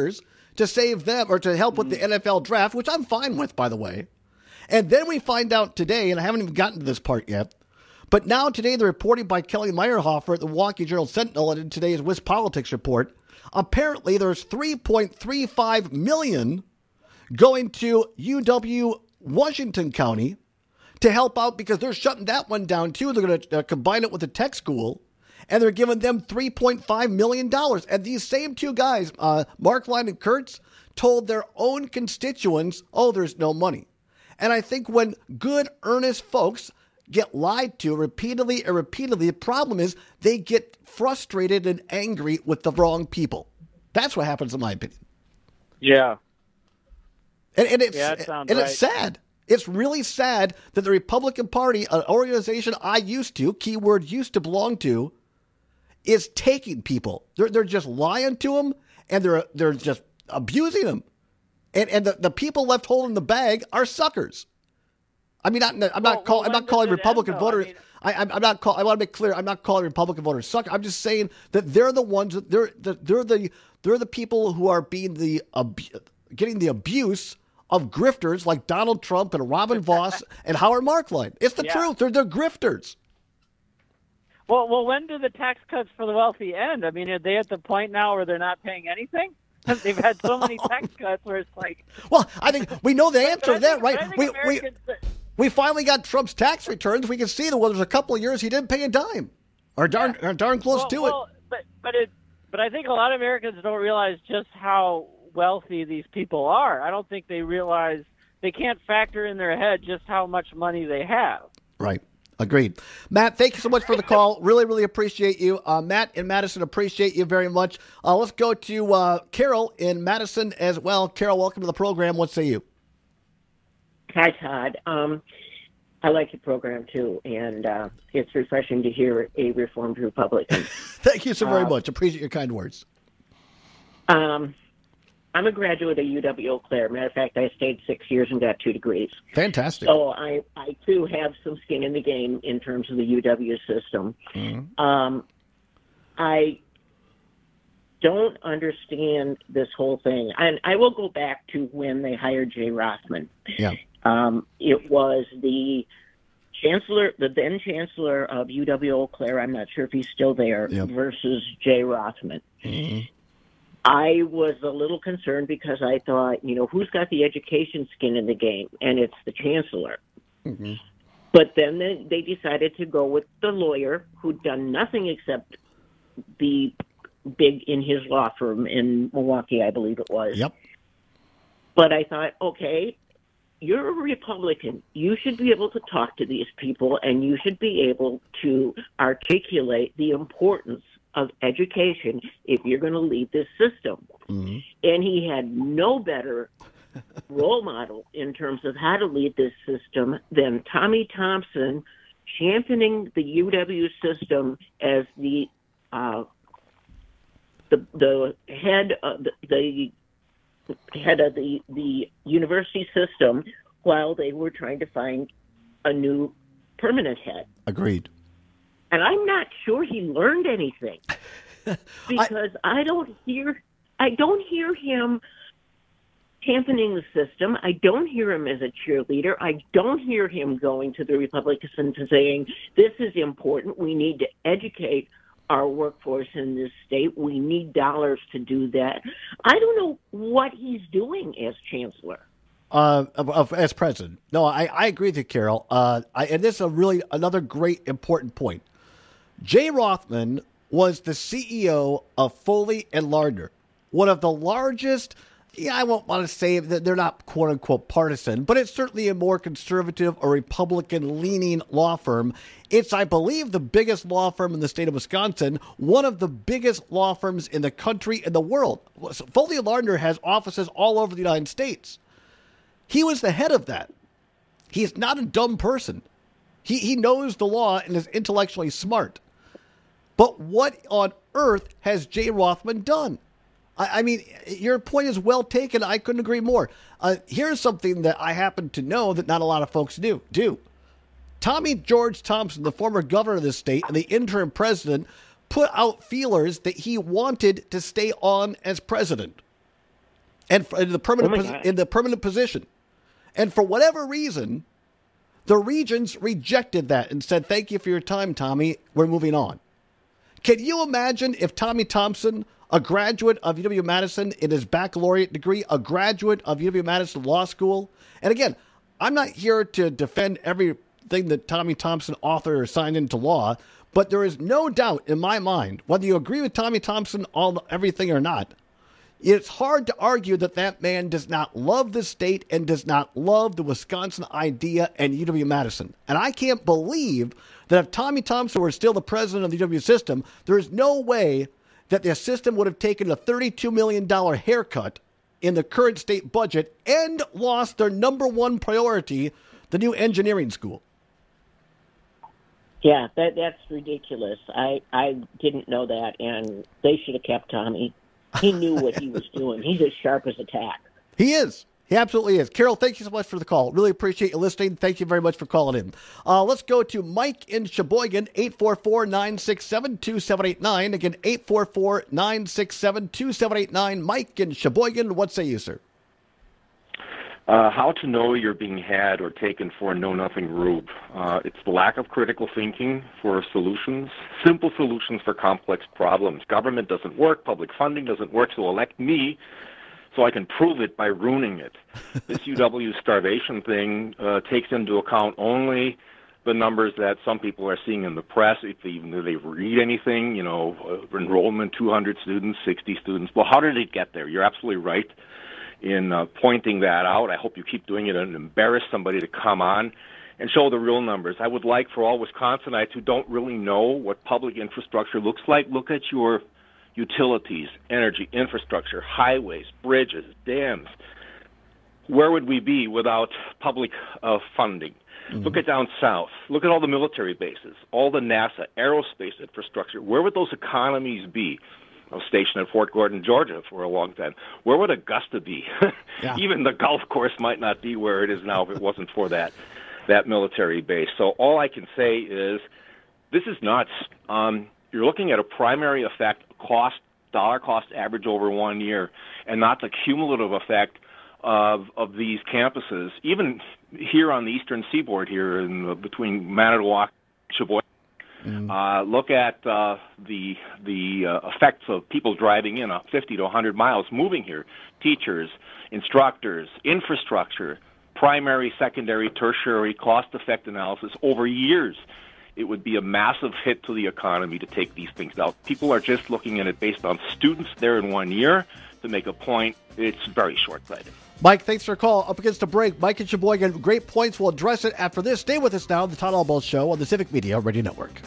to save them or to help with the N F L draft, which I'm fine with, by the way. And then we find out today, and I haven't even gotten to this part yet, but now today the reporting by Kelly Meyerhofer at the Milwaukee Journal Sentinel and in today's Wiz Politics report, apparently there's three point three five million dollars going to U W Washington County to help out because they're shutting that one down too. They're going to uh, combine it with a tech school, and they're giving them three point five million dollars. And these same two guys, uh, Markline and Kurtz, told their own constituents, oh, there's no money. And I think when good, earnest folks get lied to repeatedly and repeatedly, the problem is they get frustrated and angry with the wrong people. That's what happens, in my opinion. Yeah. And, and, it's, yeah, that sounds and right. it's sad. It's really sad that the Republican Party, an organization I used to, keyword used to belong to, is taking people. They're they're just lying to them, and they're they're just abusing them. And and the, the people left holding the bag are suckers. I mean, I'm not, I'm not, Well, call, well, I'm when not calling does it Republican end, though? I voters. mean- I, I'm, I'm not call, I want to make clear. I'm not calling Republican voters suckers. I'm just saying that they're the ones. That they're the, they're the they're the people who are being the abu- getting the abuse of grifters like Donald Trump and Robin Voss and Howard Markline. It's the Yeah. truth. They're they're grifters. Well, well, when do the tax cuts for the wealthy end? I mean, are they at the point now where they're not paying anything? They've had so many tax cuts where it's like. Well, I think we know the answer I to that, think- right? I think We, we, Americans- we finally got Trump's tax returns. We can see that well, there's a couple of years he didn't pay a dime, or darn, or darn close well, to well, it. But but it but I think a lot of Americans don't realize just how wealthy these people are. I don't think they realize they can't factor in their head just how much money they have. Right. Agreed. Matt, thank you so much for the call. Really, really appreciate you. Uh, Matt in Madison, appreciate you very much. Uh, let's go to uh, Carol in Madison as well. Carol, welcome to the program. What say you? Hi, Todd. Um, I like your program, too, and uh, it's refreshing to hear a reformed Republican. Thank you so very Uh, much. Appreciate your kind words. Um, I'm a graduate of U W Eau Claire. Matter of fact, I stayed six years and got two degrees. Fantastic. So I, I too, have some skin in the game in terms of the U W system. Mm-hmm. Um, I don't understand this whole thing. And I will go back to when they hired Jay Rothman. Yeah. Um, it was the chancellor, the then chancellor of U W Eau Claire, I'm not sure if he's still there, Yep. versus Jay Rothman. Mm-hmm. I was a little concerned because I thought, you know, who's got the education skin in the game? And it's the chancellor. Mm-hmm. But then they, they decided to go with the lawyer who'd done nothing except be big in his law firm in Milwaukee, I believe it was. Yep. But I thought, okay, you're a Republican. You should be able to talk to these people, and you should be able to articulate the importance of education if you're going to lead this system. Mm-hmm. And he had no better role model in terms of how to lead this system than Tommy Thompson, championing the U W system as the uh, the the head of the, the head of the the university system while they were trying to find a new permanent head. Agreed. And I'm not sure he learned anything because I, I don't hear I don't hear him championing the system. I don't hear him as a cheerleader. I don't hear him going to the Republicans and saying, this is important. We need to educate our workforce in this state. We need dollars to do that. I don't know what he's doing as chancellor. Uh, of, of, as president. No, I, I agree with you, Carol. Uh, I, and this is a really another great important point. Jay Rothman was the C E O of Foley and Lardner, one of the largest. Yeah, I won't want to say that they're not quote unquote partisan, but it's certainly a more conservative or Republican leaning law firm. It's, I believe, the biggest law firm in the state of Wisconsin, one of the biggest law firms in the country and the world. Foley and Lardner has offices all over the United States. He was the head of that. He's not a dumb person. He he knows the law and is intellectually smart. But what on earth has Jay Rothman done? I, I mean, your point is well taken. I couldn't agree more. Uh, here's something that I happen to know that not a lot of folks do. do. Tommy George Thompson, the former governor of the state and the interim president, put out feelers that he wanted to stay on as president. and for, in the permanent Oh my posi- God. in the permanent position. And for whatever reason, the regents rejected that and said, "Thank you for your time, Tommy. We're moving on." Can you imagine if Tommy Thompson, a graduate of U W-Madison in his baccalaureate degree, a graduate of U W-Madison Law School, and again, I'm not here to defend everything that Tommy Thompson authored or signed into law, but there is no doubt in my mind, whether you agree with Tommy Thompson on everything or not, it's hard to argue that that man does not love the state and does not love the Wisconsin idea and U W-Madison. And I can't believe that if Tommy Thompson were still the president of the U W system, there is no way that the system would have taken a thirty-two million dollars haircut in the current state budget and lost their number one priority, the new engineering school. Yeah, that that's ridiculous. I, I didn't know that, and they should have kept Tommy. He knew what he was doing. He's as sharp as a tack. He is. He absolutely is. Carol, thank you so much for the call. Really appreciate you listening. Thank you very much for calling in. Uh, let's go to Mike in Sheboygan, eight four four, nine six seven, two seven eight nine. Again, eight four four, nine six seven, two seven eight nine. Mike in Sheboygan, what say you, sir? Uh, how to know you're being had or taken for a know-nothing rube. Uh, it's the lack of critical thinking for solutions, simple solutions for complex problems. Government doesn't work, public funding doesn't work, so elect me so I can prove it by ruining it. This U W starvation thing uh, takes into account only the numbers that some people are seeing in the press, if they, even if they read anything, you know, uh, enrollment, two hundred students, sixty students. Well, how did it get there? You're absolutely right in uh, pointing that out. I hope you keep doing it and embarrass somebody to come on and show the real numbers. I would like for all Wisconsinites who don't really know what public infrastructure looks like, look at your utilities, energy, infrastructure, highways, bridges, dams. Where would we be without public uh, funding? Mm-hmm. Look at down south. Look at all the military bases, all the NASA, aerospace infrastructure. Where would those economies be? I was stationed at Fort Gordon, Georgia for a long time. Where would Augusta be? Yeah. Even the golf course might not be where it is now if it wasn't for that that military base. So all I can say is this is nuts. Um, you're looking at a primary effect, cost, dollar cost average over one year, and not the cumulative effect of of these campuses. Even here on the eastern seaboard here in the, between Manitowoc and Sheboygan, Mm. Uh, look at uh, the the uh, effects of people driving in uh, fifty to one hundred miles, moving here. Teachers, instructors, infrastructure, primary, secondary, tertiary, cost-effect analysis over years. It would be a massive hit to the economy to take these things out. People are just looking at it based on students there in one year to make a point. It's very short-sighted. Mike, thanks for a call. Up against a break, Mike and Sheboygan, great points. We'll address it after this. Stay with us now on the Todd Albaugh Show on the Civic Media Radio Network.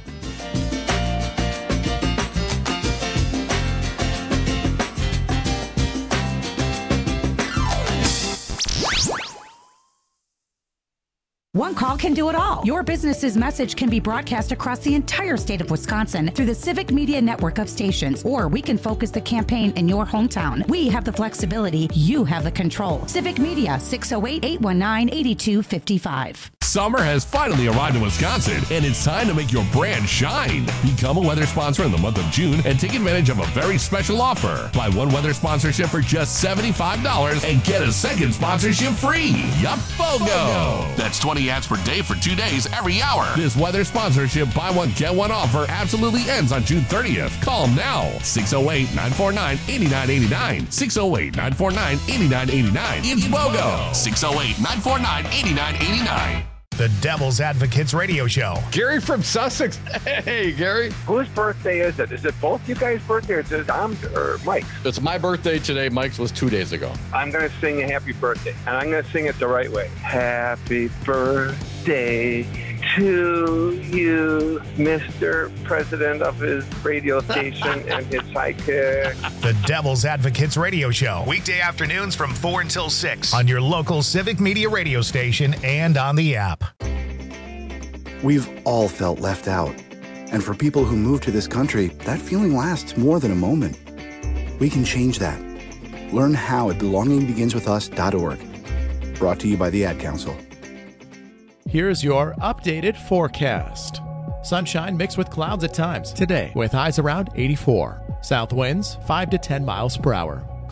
One call can do it all. Your business's message can be broadcast across the entire state of Wisconsin through the Civic Media network of stations, or we can focus the campaign in your hometown. We have the flexibility. You have the control. Civic Media, six oh eight, eight one nine, eight two five five. Summer has finally arrived in Wisconsin, and it's time to make your brand shine. Become a weather sponsor in the month of June and take advantage of a very special offer. Buy one weather sponsorship for just seventy-five dollars and get a second sponsorship free. Yup, BOGO! That's twenty ads per day for two days every hour. This weather sponsorship buy one, get one offer absolutely ends on June thirtieth. Call now. six oh eight, nine four nine, eight nine eight nine. six oh eight, nine four nine, eight nine eight nine. It's BOGO. six oh eight, nine four nine, eight nine eight nine. The Devil's Advocates Radio Show. Gary from Sussex. Hey, Gary. Whose birthday is it? Is it both you guys' birthday or is it Tom's or Mike's? It's my birthday today. Mike's was two days ago. I'm going to sing a happy birthday, and I'm going to sing it the right way. Happy birthday to you, Mister President of his radio station and his sidekick. The Devil's Advocates Radio Show. Weekday afternoons from four until six on your local Civic Media radio station and on the app. We've all felt left out. And for people who move to this country, that feeling lasts more than a moment. We can change that. Learn how at belonging begins with us dot org. Brought to you by the Ad Council. Here's your updated forecast. Sunshine mixed with clouds at times today with highs around eighty-four. South winds five to ten miles per hour.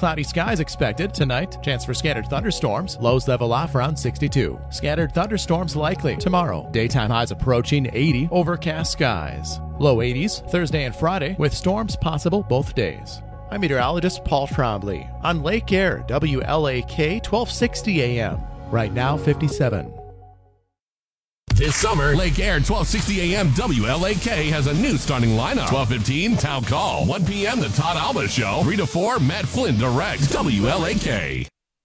Cloudy skies expected. Tonight, chance for scattered thunderstorms. Lows level off around sixty-two. Scattered thunderstorms likely. Tomorrow, daytime highs approaching eighty. Overcast skies. Low eighties Thursday and Friday with storms possible both days. I'm meteorologist Paul Trombley on Lake Air, W L A K twelve sixty A M. Right now, fifty-seven. This summer, Lake Air twelve sixty A M W L A K has a new starting lineup. twelve fifteen, Town Call. one p.m., The Todd Alba Show. three to four, Matt Flynn Direct. W L A K.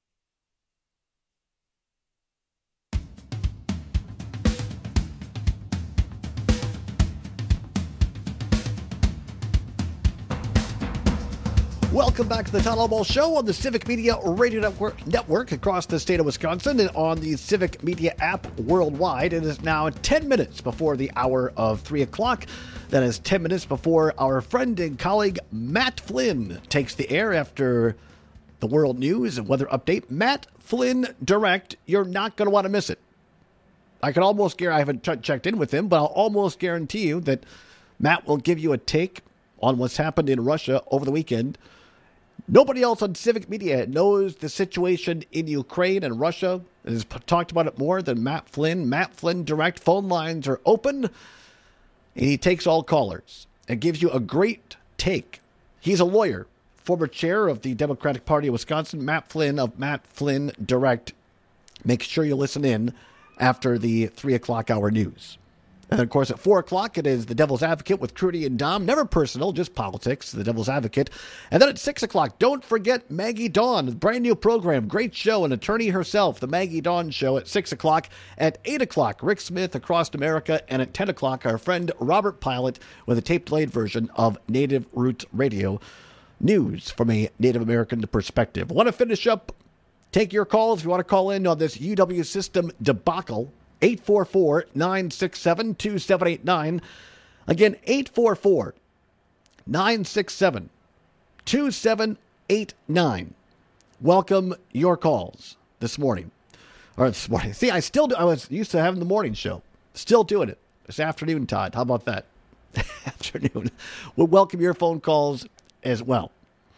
Welcome back to the Todd Alba Show on the Civic Media Radio Network, network across the state of Wisconsin and on the Civic Media app worldwide. It is now ten minutes before the hour of three o'clock. That is ten minutes before our friend and colleague Matt Flynn takes the air after the world news and weather update. Matt Flynn Direct, you're not going to want to miss it. I can almost guarantee, I haven't ch- checked in with him, but I'll almost guarantee you that Matt will give you a take on what's happened in Russia over the weekend. Nobody else on Civic Media knows the situation in Ukraine and Russia and has p- talked about it more than Matt Flynn. Matt Flynn Direct phone lines are open, and he takes all callers and gives you a great take. He's a lawyer, former chair of the Democratic Party of Wisconsin. Matt Flynn of Matt Flynn Direct. Make sure you listen in after the three o'clock hour news. And, of course, at four o'clock, it is The Devil's Advocate with Trudy and Dom. Never personal, just politics, The Devil's Advocate. And then at six o'clock, don't forget Maggie Dawn, a brand new program, great show, an attorney herself, The Maggie Dawn Show at six o'clock. At eight o'clock, Rick Smith, Across America. And at ten o'clock, our friend Robert Pilot with a tape-delayed version of Native Roots Radio. News from a Native American perspective. I want to finish up, take your calls if you want to call in on this U W system debacle. eight four four, nine six seven, two seven eight nine. Again, eight four four, nine six seven, two seven eight nine. Welcome your calls this morning. Or this morning. See, I still do. I was used to having the morning show. Still doing it. This afternoon, Todd. How about that? Afternoon. We'll welcome your phone calls as well.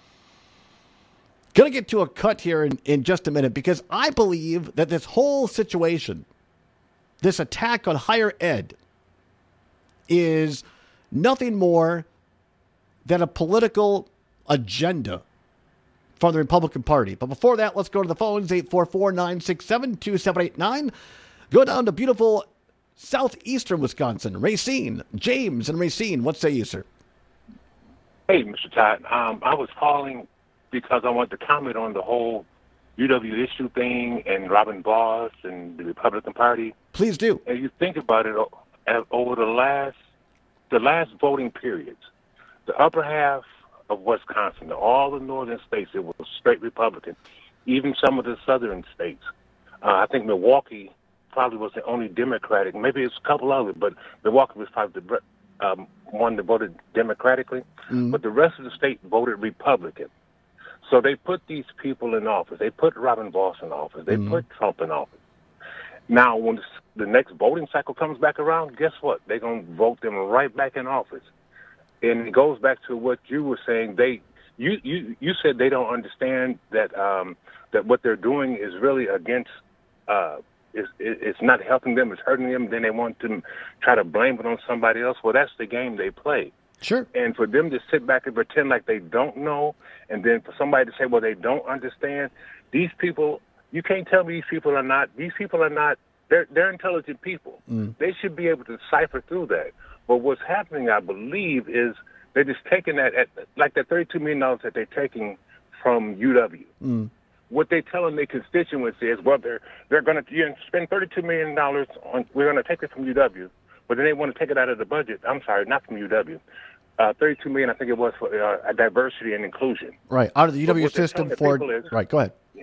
Going to get to a cut here in, in just a minute because I believe that this whole situation, this attack on higher ed, is nothing more than a political agenda from the Republican Party. But before that, let's go to the phones, eight four four, nine six seven, two seven eight nine. Go down to beautiful southeastern Wisconsin. Racine, James and Racine, what say you, sir? Hey, Mister Todd. Um, I was calling because I wanted to comment on the whole U W issue thing and Robin Voss and the Republican Party. Please do. And you think about it, over the last the last voting periods, the upper half of Wisconsin, all the northern states, it was straight Republican. Even some of the southern states. Uh, I think Milwaukee probably was the only Democratic. Maybe it's a couple others, but Milwaukee was probably the um, one that voted Democratically. Mm-hmm. But the rest of the state voted Republican. So they put these people in office. They put Robin Voss in office. They mm-hmm. put Trump in office. Now, when the next voting cycle comes back around, guess what? They're going to vote them right back in office. And it goes back to what you were saying. They, you, you, you said they don't understand that um, that what they're doing is really against. Uh, it's, it's not helping them. It's hurting them. Then they want to try to blame it on somebody else. Well, that's the game they play. Sure. And for them to sit back and pretend like they don't know, and then for somebody to say, well, they don't understand, these people, you can't tell me these people are not, these people are not, they're, they're intelligent people. Mm. They should be able to decipher through that. But what's happening, I believe, is they're just taking that, at, like that thirty-two million dollars that they're taking from U W. Mm. What they're telling their constituents is, well, they're, they're going to spend thirty-two million dollars on, we're going to take it from U W, but then they want to take it out of the budget. I'm sorry, not from U W. Uh, thirty-two million dollars, I think it was, for uh, diversity and inclusion. Right, out of the U W system for... Is, right, go ahead. Yeah,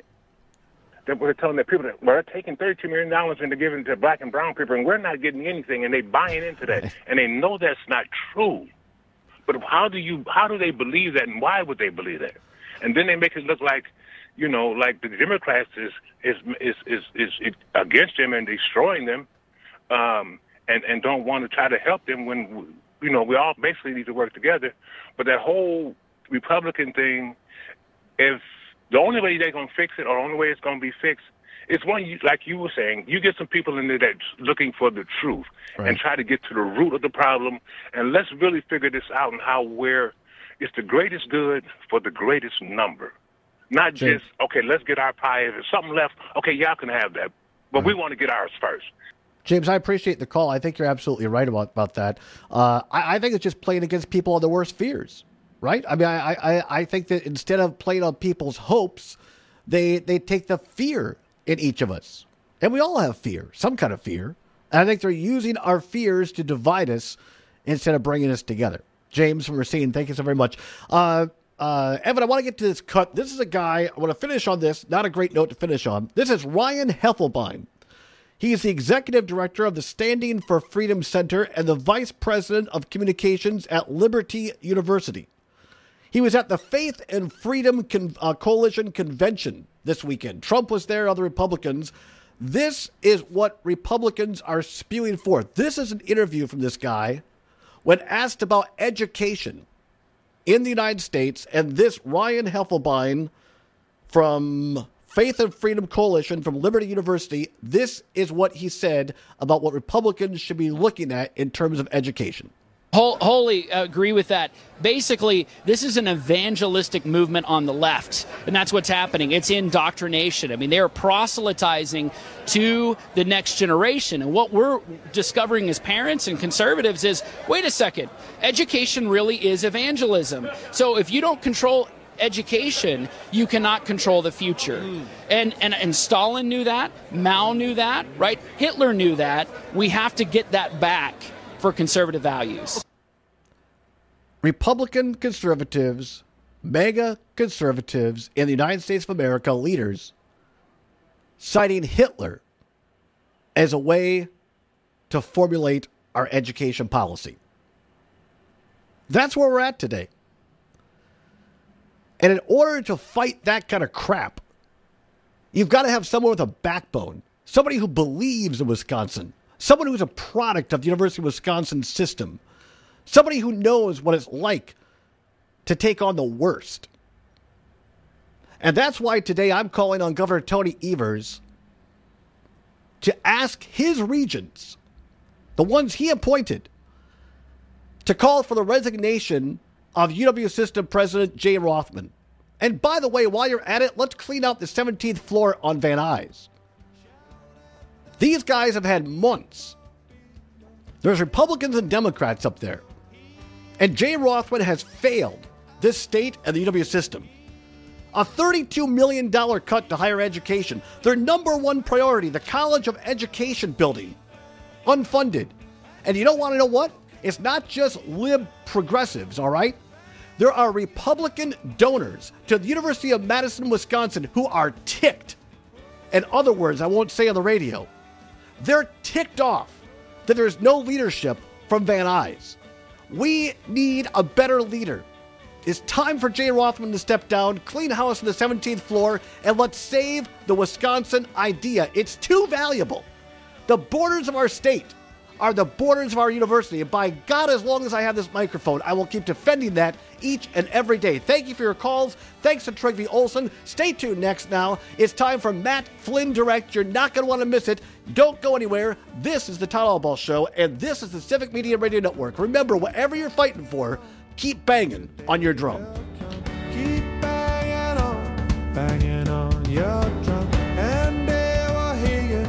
that we're telling the people that we're taking thirty-two million dollars and they're giving it to black and brown people, and we're not getting anything, and they're buying into that, and they know that's not true. But how do you, how do they believe that, and why would they believe that? And then they make it look like, you know, like the Democrats is is is is, is, is against them and destroying them, um, and and don't want to try to help them when, you know, we all basically need to work together. But that whole Republican thing, if The only way they're going to fix it, or the only way it's going to be fixed, is when, you, like you were saying, you get some people in there that's looking for the truth right. and try to get to the root of the problem, and let's really figure this out and how where it's the greatest good for the greatest number. Not James. just, okay, let's get our pie. If there's something left, okay, y'all can have that. But right. we want to get ours first. James, I appreciate the call. I think you're absolutely right about, about that. Uh, I, I think it's just playing against people on their worst fears, right? I mean, I, I, I think that instead of playing on people's hopes, they they take the fear in each of us. And we all have fear, some kind of fear. And I think they're using our fears to divide us instead of bringing us together. James from Racine, thank you so very much. Uh, uh, Evan, I want to get to this cut. This is a guy, I want to finish on this. Not a great note to finish on. This is Ryan Heffelbein. He is the executive director of the Standing for Freedom Center and the vice president of communications at Liberty University. He was at the Faith and Freedom Con- uh, Coalition Convention this weekend. Trump was there, other Republicans. This is what Republicans are spewing forth. This is an interview from this guy when asked about education in the United States. And this Ryan Heffelbein from Faith and Freedom Coalition from Liberty University, this is what he said about what Republicans should be looking at in terms of education. Wholly agree with that. Basically, this is an evangelistic movement on the left, and that's what's happening. It's indoctrination. I mean, they're proselytizing to the next generation. And what we're discovering as parents and conservatives is, wait a second, education really is evangelism. So if you don't control education, you cannot control the future. Mm. And, and and Stalin knew that. Mao knew that, right? Hitler knew that. We have to get that back for conservative values. Republican conservatives, mega conservatives in the United States of America, leaders, citing Hitler as a way to formulate our education policy. That's where we're at today. And in order to fight that kind of crap, you've got to have someone with a backbone, somebody who believes in Wisconsin, someone who's a product of the University of Wisconsin system, somebody who knows what it's like to take on the worst. And that's why today I'm calling on Governor Tony Evers to ask his regents, the ones he appointed, to call for the resignation of U W System President Jay Rothman. And by the way, while you're at it, let's clean out the seventeenth floor on Van Nuys. These guys have had months. There's Republicans and Democrats up there. And Jay Rothman has failed this state and the U W system. A thirty-two million dollars cut to higher education. Their number one priority, the College of Education building. Unfunded. And you don't want to know what? It's not just lib progressives, all right? There are Republican donors to the University of Madison, Wisconsin, who are ticked. In other words, I won't say on the radio, they're ticked off that there's no leadership from Van Nuys. We need a better leader. It's time for Jay Rothman to step down, clean house on the seventeenth floor, and let's save the Wisconsin idea. It's too valuable. The borders of our state are the borders of our university. And by God, as long as I have this microphone, I will keep defending that each and every day. Thank you for your calls. Thanks to Trygve Olsen. Stay tuned next now. It's time for Matt Flynn Direct. You're not going to want to miss it. Don't go anywhere. This is the Todd Albaugh Show, and this is the Civic Media Radio Network. Remember, whatever you're fighting for, keep banging on your drum. Keep banging on, banging on your drum, and they will hear you.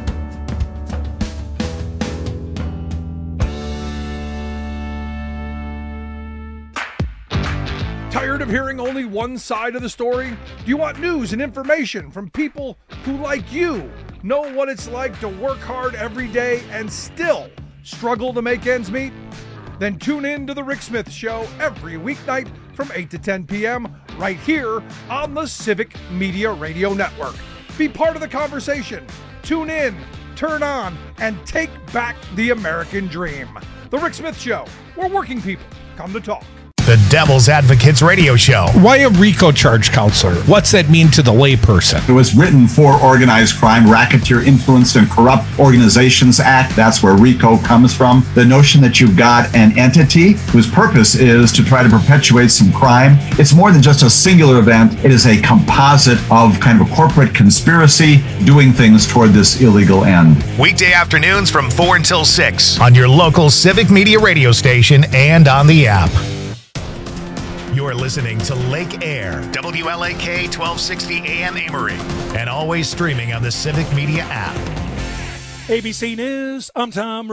Tired of hearing only one side of the story? Do you want news and information from people who, like you, know what it's like to work hard every day and still struggle to make ends meet? Then tune in to The Rick Smith Show every weeknight from eight to ten p.m. right here on the Civic Media Radio Network. Be part of the conversation. Tune in, turn on, and take back the American dream. The Rick Smith Show, where working people come to talk. the Devil's Advocates Radio Show. Why a RICO charge, counselor? What's that mean to the layperson? It was written for Organized Crime, Racketeer Influenced and Corrupt Organizations Act. That's where RICO comes from. The notion that you've got an entity whose purpose is to try to perpetuate some crime. It's more than just a singular event. It is a composite of kind of a corporate conspiracy doing things toward this illegal end. Weekday afternoons from four until six on your local Civic Media radio station and on the app. You're listening to Lake Air, W L A K twelve sixty A M Amory, and always streaming on the Civic Media app. A B C News, I'm Tom